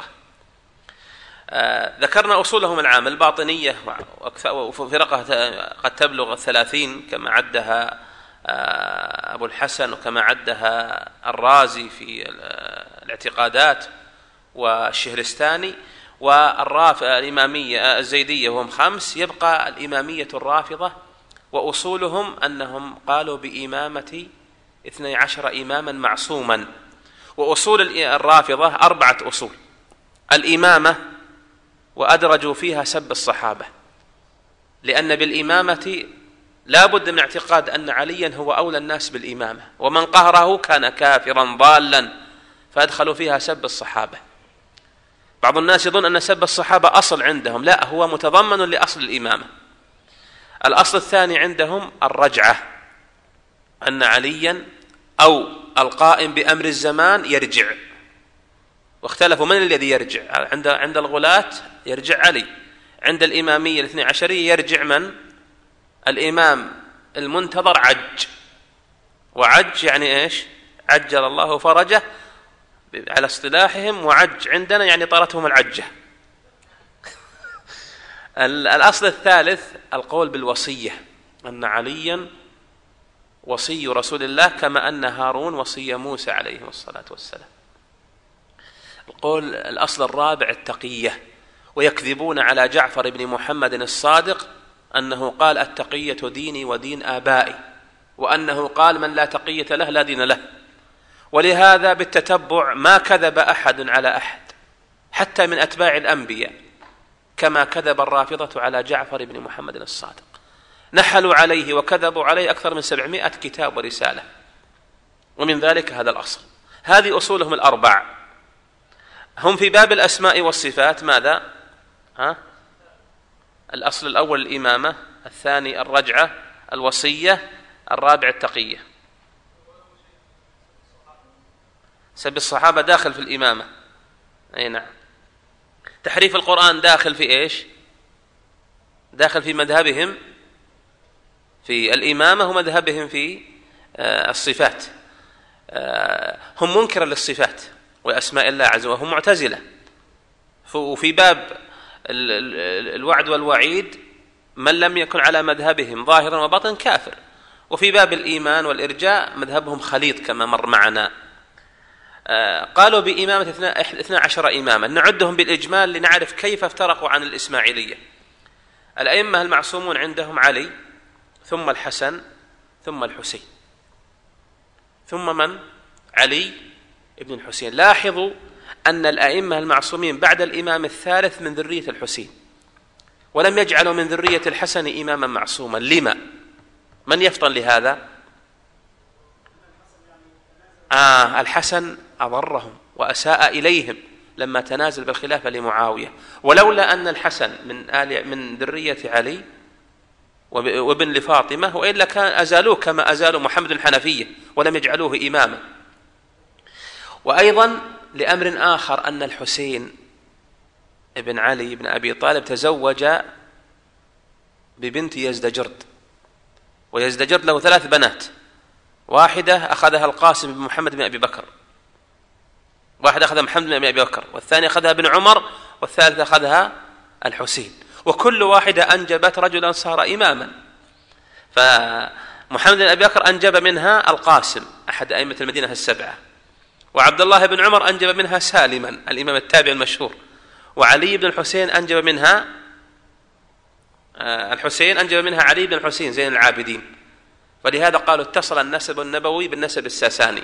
آه ذكرنا أصولهم العامة الباطنية، وفرقة قد تبلغ الثلاثين كما عدها آه أبو الحسن وكما عدها الرازي في الاعتقادات والشهرستاني. والرافضة الإمامية الزيدية وهم خمس، يبقى الإمامية الرافضة، وأصولهم أنهم قالوا بإمامة اثني عشر إماما معصوما. وأصول الرافضة أربعة أصول: الإمامة، وأدرجوا فيها سب الصحابة، لأن بالإمامة لا بد من اعتقاد أن عليا هو أولى الناس بالإمامة، ومن قهره كان كافرا ضالا، فأدخلوا فيها سب الصحابة. بعض الناس يظن أن سب الصحابة أصل عندهم، لا، هو متضمن لأصل الإمامة. الأصل الثاني عندهم الرجعة، أن عليا أو القائم بأمر الزمان يرجع، واختلفوا من الذي يرجع. عند عند الغلاة يرجع علي، عند الإمامية الاثني عشرية يرجع من؟ الإمام المنتظر عج، وعج يعني إيش؟ عجل الله فرجه على اصطلاحهم، وعج عندنا يعني طارتهم العجة. الأصل الثالث القول بالوصية، أن عليا وصي رسول الله كما أن هارون وصي موسى عليه الصلاة والسلام. القول الأصل الرابع التقية، ويكذبون على جعفر بن محمد الصادق أنه قال التقية ديني ودين آبائي، وأنه قال من لا تقية له لا دين له. ولهذا بالتتبع ما كذب أحد على أحد حتى من أتباع الأنبياء كما كذب الرافضة على جعفر بن محمد الصادق، نحلوا عليه وكذبوا عليه أكثر من سبعمائة كتاب ورسالة، ومن ذلك هذا الأصل. هذه أصولهم الأربع. هم في باب الأسماء والصفات ماذا؟ ها؟ الأصل الأول الإمامة، الثاني الرجعة، الوصية، الرابع التقية. سب الصحابة داخل في الإمامة، أي نعم. تحريف القرآن داخل في إيش؟ داخل في مذهبهم في الإمامة ومذهبهم في الصفات. هم منكر للصفات وأسماء الله عز وجل، هم معتزلة. وفي باب الوعد والوعيد من لم يكن على مذهبهم ظاهرا وباطنا كافر. وفي باب الإيمان والإرجاء مذهبهم خليط كما مر معنا. قالوا بإمامة اثنا عشر إماما، نعدهم بالإجمال لنعرف كيف افترقوا عن الإسماعيلية. الأئمة المعصومون عندهم علي، ثم الحسن، ثم الحسين، ثم من؟ علي ابن الحسين. لاحظوا أن الأئمة المعصومين بعد الإمام الثالث من ذرية الحسين، ولم يجعلوا من ذرية الحسن إماما معصوما. لما؟ من يفطن لهذا؟ آه الحسن أضرهم وأساء إليهم، لما تنازل بالخلافة لمعاوية. ولولا أن الحسن من آل من ذرية علي وابن لفاطمة، وإلا كان أزالوه كما أزالوا محمد الحنفية ولم يجعلوه إماما. وأيضا لأمر آخر، أن الحسين ابن علي بن أبي طالب تزوج ببنت يزدجرد، ويزدجرد له ثلاث بنات، واحدة أخذها القاسم بن محمد بن أبي بكر، واحدة أخذها محمد بن أبي بكر، والثانية أخذها ابن عمر، والثالثة أخذها الحسين، وكل واحدة أنجبت رجلا صار إماما. فمحمد بن أبي بكر أنجب منها القاسم أحد أئمة المدينة السبعة، وعبد الله بن عمر أنجب منها سالما الإمام التابع المشهور، وعلي بن الحسين أنجب منها الحسين أنجب منها علي بن الحسين زين العابدين. ولهذا قالوا اتصل النسب النبوي بالنسب الساساني،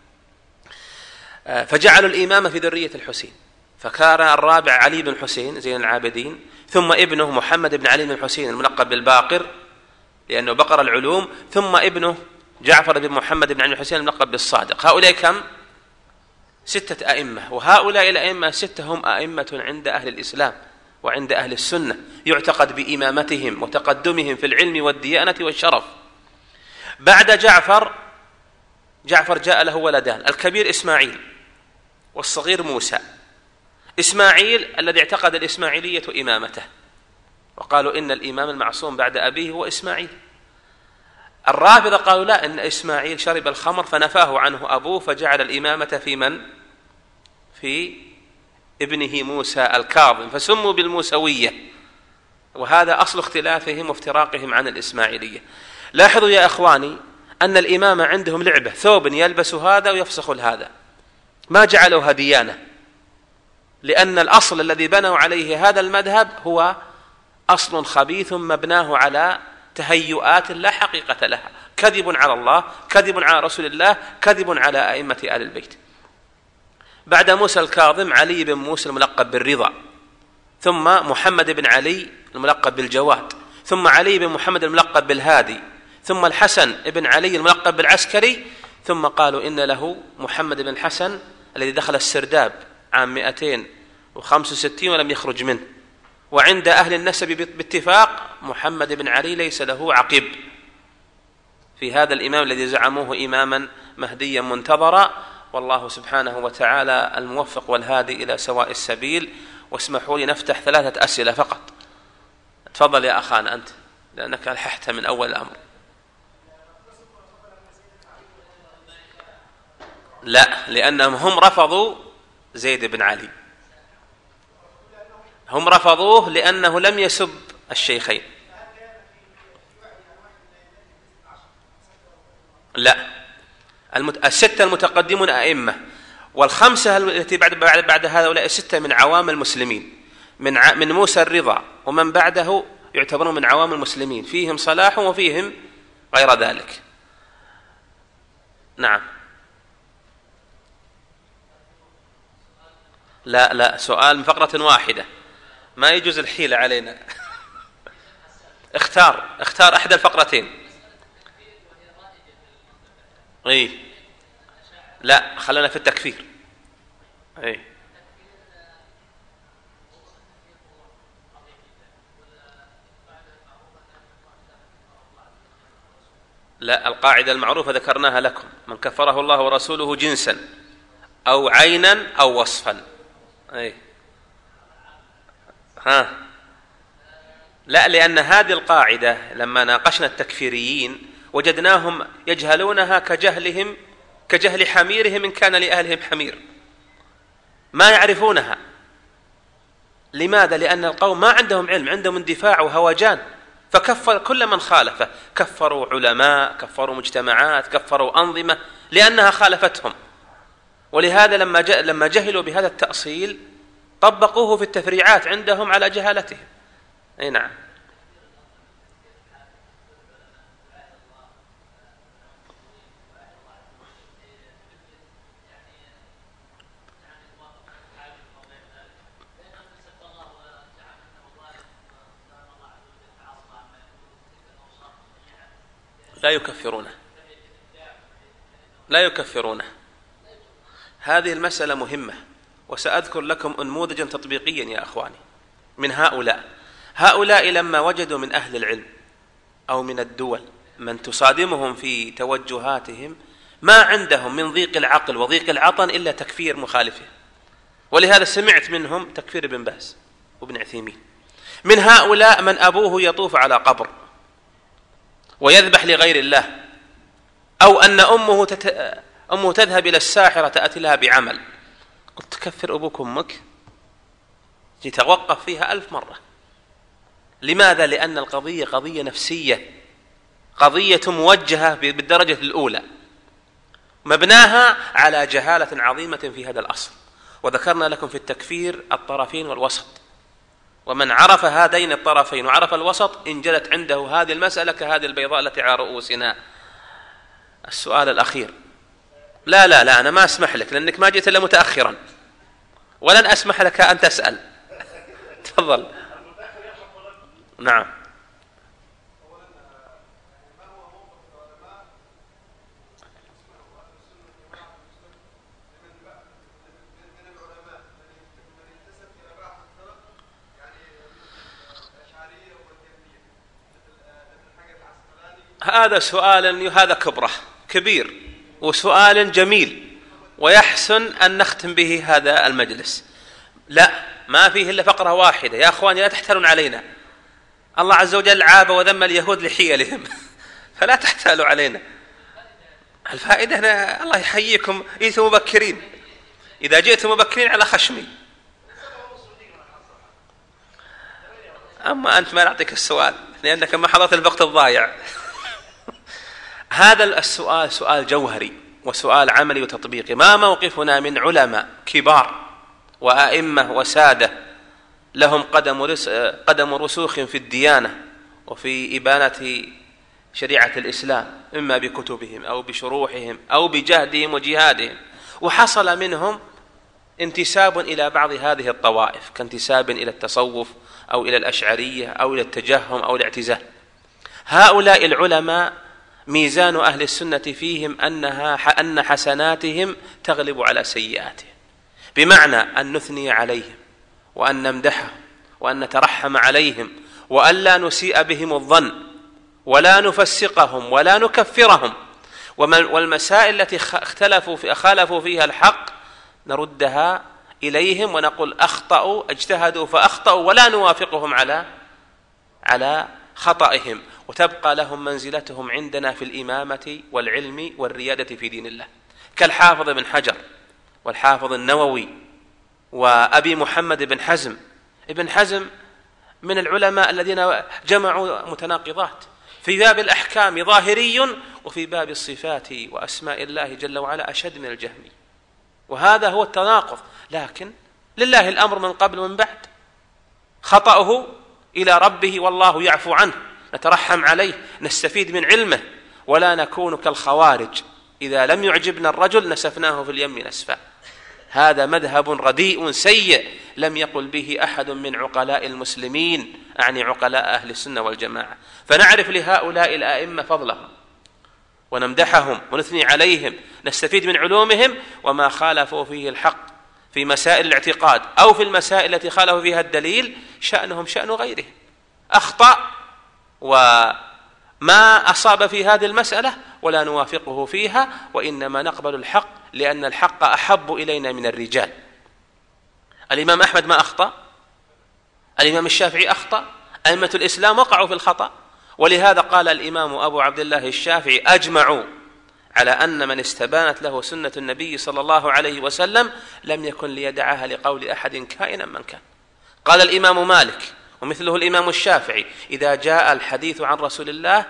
فجعلوا الإمامة في ذرية الحسين، فكان الرابع علي بن الحسين زين العابدين، ثم ابنه محمد بن علي بن الحسين الملقب بالباقر لأنه بقر العلوم، ثم ابنه جعفر بن محمد بن علي بن الحسين الملقب بالصادق. هؤلاء كم؟ ستة أئمة، وهؤلاء الأئمة ستة هم أئمة عند أهل الإسلام وعند أهل السنة، يعتقد بإمامتهم وتقدمهم في العلم والديانة والشرف. بعد جعفر جعفر جاء له ولدان، الكبير إسماعيل والصغير موسى. إسماعيل الذي اعتقد الإسماعيلية إمامته، وقالوا إن الإمام المعصوم بعد أبيه هو إسماعيل. الرافضة قالوا لا، إن إسماعيل شرب الخمر فنفاه عنه أبوه، فجعل الإمامة في من؟ في ابنه موسى الكاظم، فسموا بالموسوية، وهذا أصل اختلافهم وافتراقهم عن الإسماعيلية. لاحظوا يا أخواني أن الإمامة عندهم لعبة، ثوب يلبس هذا ويفسخ هذا، ما جعلوها ديانة، لأن الأصل الذي بنوا عليه هذا المذهب هو أصل خبيث مبناه على تهيؤات لا حقيقة لها، كذب على الله، كذب على رسول الله، كذب على أئمة آل البيت. بعد موسى الكاظم علي بن موسى الملقب بالرضا، ثم محمد بن علي الملقب بالجواد، ثم علي بن محمد الملقب بالهادي، ثم الحسن بن علي الملقب بالعسكري، ثم قالوا إن له محمد بن الحسن الذي دخل السرداب عام مئتين وخمسة وستين ولم يخرج منه. وعند أهل النسب باتفاق محمد بن علي ليس له عقب في هذا الإمام الذي زعموه إماما مهديا منتظرا. والله سبحانه وتعالى الموفق والهادي إلى سواء السبيل. واسمحوا لي نفتح ثلاثة أسئلة فقط. تفضل يا أخانا أنت، لأنك ألححت من أول الأمر. لا، لأنهم هم رفضوا زيد بن علي، هم رفضوه لأنه لم يسب الشيخين. لا، الستة المتقدمون أئمة، والخمسة التي بعد بعد بعد هؤلاء الستة من عوام المسلمين، من ع... من موسى الرضا ومن بعده يعتبرون من عوام المسلمين، فيهم صلاح وفيهم غير ذلك. نعم. لا لا، سؤال من فقرة واحدة، ما يجوز الحيلة علينا. اختار اختار أحد الفقرتين. اي لا، خلنا في التكفير. اي لا، القاعدة المعروفة ذكرناها لكم: من كفره الله ورسوله جنسا أو عينا أو وصفا. اي ها لا، لأن هذه القاعدة لما ناقشنا التكفيريين وجدناهم يجهلونها كجهلهم كجهل حميرهم إن كان لأهلهم حمير، ما يعرفونها. لماذا؟ لأن القوم ما عندهم علم، عندهم اندفاع وهوجان، فكفر كل من خالفه، كفروا علماء، كفروا مجتمعات، كفروا أنظمة لأنها خالفتهم. ولهذا لما لما جهلوا بهذا التأصيل طبقوه في التفريعات عندهم على جهالتهم. أي نعم. لا يكفرونه لا يكفرونه هذه المسألة مهمة، وسأذكر لكم أنموذجا تطبيقيا يا أخواني من هؤلاء. هؤلاء لما وجدوا من أهل العلم أو من الدول من تصادمهم في توجهاتهم ما عندهم من ضيق العقل وضيق العطن إلا تكفير مخالفه، ولهذا سمعت منهم تكفير ابن باز وابن عثيمين. من هؤلاء من أبوه يطوف على قبر ويذبح لغير الله، أو أن أمه, تت... أمه تذهب إلى الساحرة تأتي لها بعمل. قلت تكفر أبوك أمك؟ يتوقف فيها ألف مرة. لماذا؟ لأن القضية قضية نفسية، قضية موجهة بالدرجة الأولى، مبناها على جهالة عظيمة في هذا الأصل. وذكرنا لكم في التكفير الطرفين والوسط، ومن عرف هذين الطرفين وعرف الوسط انجلت عنده هذه المسألة كهذه البيضاء التي على رؤوسنا. السؤال الأخير، لا لا لا أنا ما أسمح لك لأنك ما جئت إلا متأخرا، ولن أسمح لك أن تسأل. تفضل. نعم. هذا سؤال هذا كبره كبير وسؤال جميل ويحسن أن نختم به هذا المجلس. لا ما فيه إلا فقرة واحدة يا أخواني، لا تحتالون علينا. الله عز وجل عاب وذم اليهود لحيلهم فلا تحتالوا علينا. الفائدة أنا الله يحييكم إيتوا مبكرين، إذا جئتم مبكرين على خشمي. أما أنت ما نعطيك السؤال لأنك ما حضرت الوقت الضايع. هذا السؤال سؤال جوهري وسؤال عملي وتطبيقي. ما موقفنا من علماء كبار وأئمة وسادة لهم قدم رس قدم رسوخ في الديانة وفي إبانة شريعة الإسلام، إما بكتبهم أو بشروحهم أو بجهدهم وجهادهم، وحصل منهم انتساب إلى بعض هذه الطوائف كانتساب إلى التصوف أو إلى الأشعرية أو إلى التجهم أو الاعتزال. هؤلاء العلماء ميزان أهل السنة فيهم أنها أن حسناتهم تغلب على سيئاتهم، بمعنى أن نثني عليهم وأن نمدحهم وأن نترحم عليهم وأن لا نسيء بهم الظن ولا نفسقهم ولا نكفرهم، والمسائل التي اختلفوا في خالفوا فيها الحق نردها إليهم ونقول أخطأوا اجتهدوا فأخطأوا ولا نوافقهم على على خطئهم، وتبقى لهم منزلتهم عندنا في الإمامة والعلم والريادة في دين الله، كالحافظ بن حجر والحافظ النووي وأبي محمد بن حزم. ابن حزم من العلماء الذين جمعوا متناقضات، في باب الأحكام ظاهري وفي باب الصفات وأسماء الله جل وعلا أشد من الجهمي، وهذا هو التناقض. لكن لله الأمر من قبل ومن بعد، خطأه إلى ربه والله يعفو عنه، نترحم عليه نستفيد من علمه، ولا نكون كالخوارج إذا لم يعجبنا الرجل نسفناه في اليم نسفا. هذا مذهب رديء سيء لم يقل به أحد من عقلاء المسلمين، أعني عقلاء أهل السنة والجماعة. فنعرف لهؤلاء الآئمة فضلهم ونمدحهم ونثني عليهم، نستفيد من علومهم، وما خالفوا فيه الحق في مسائل الاعتقاد أو في المسائل التي خالفوا فيها الدليل شأنهم شأن غيره. أخطأ وما أصاب في هذه المسألة ولا نوافقه فيها، وإنما نقبل الحق لأن الحق أحب إلينا من الرجال. الإمام أحمد ما أخطأ، الإمام الشافعي أخطأ، أئمة الإسلام وقعوا في الخطأ، ولهذا قال الإمام أبو عبد الله الشافعي أجمعوا على أن من استبانت له سنة النبي صلى الله عليه وسلم لم يكن ليدعها لقول أحد كائنا من كان. قال الإمام مالك ومثله الإمام الشافعي إذا جاء الحديث عن رسول الله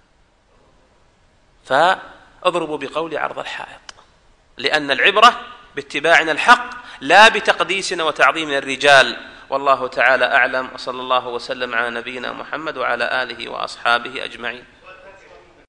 فاضربوا بقول عرض الحائط، لأن العبرة باتباعنا الحق لا بتقديسنا وتعظيمنا الرجال. والله تعالى أعلم، وصلى الله وسلم على نبينا محمد وعلى آله وأصحابه أجمعين.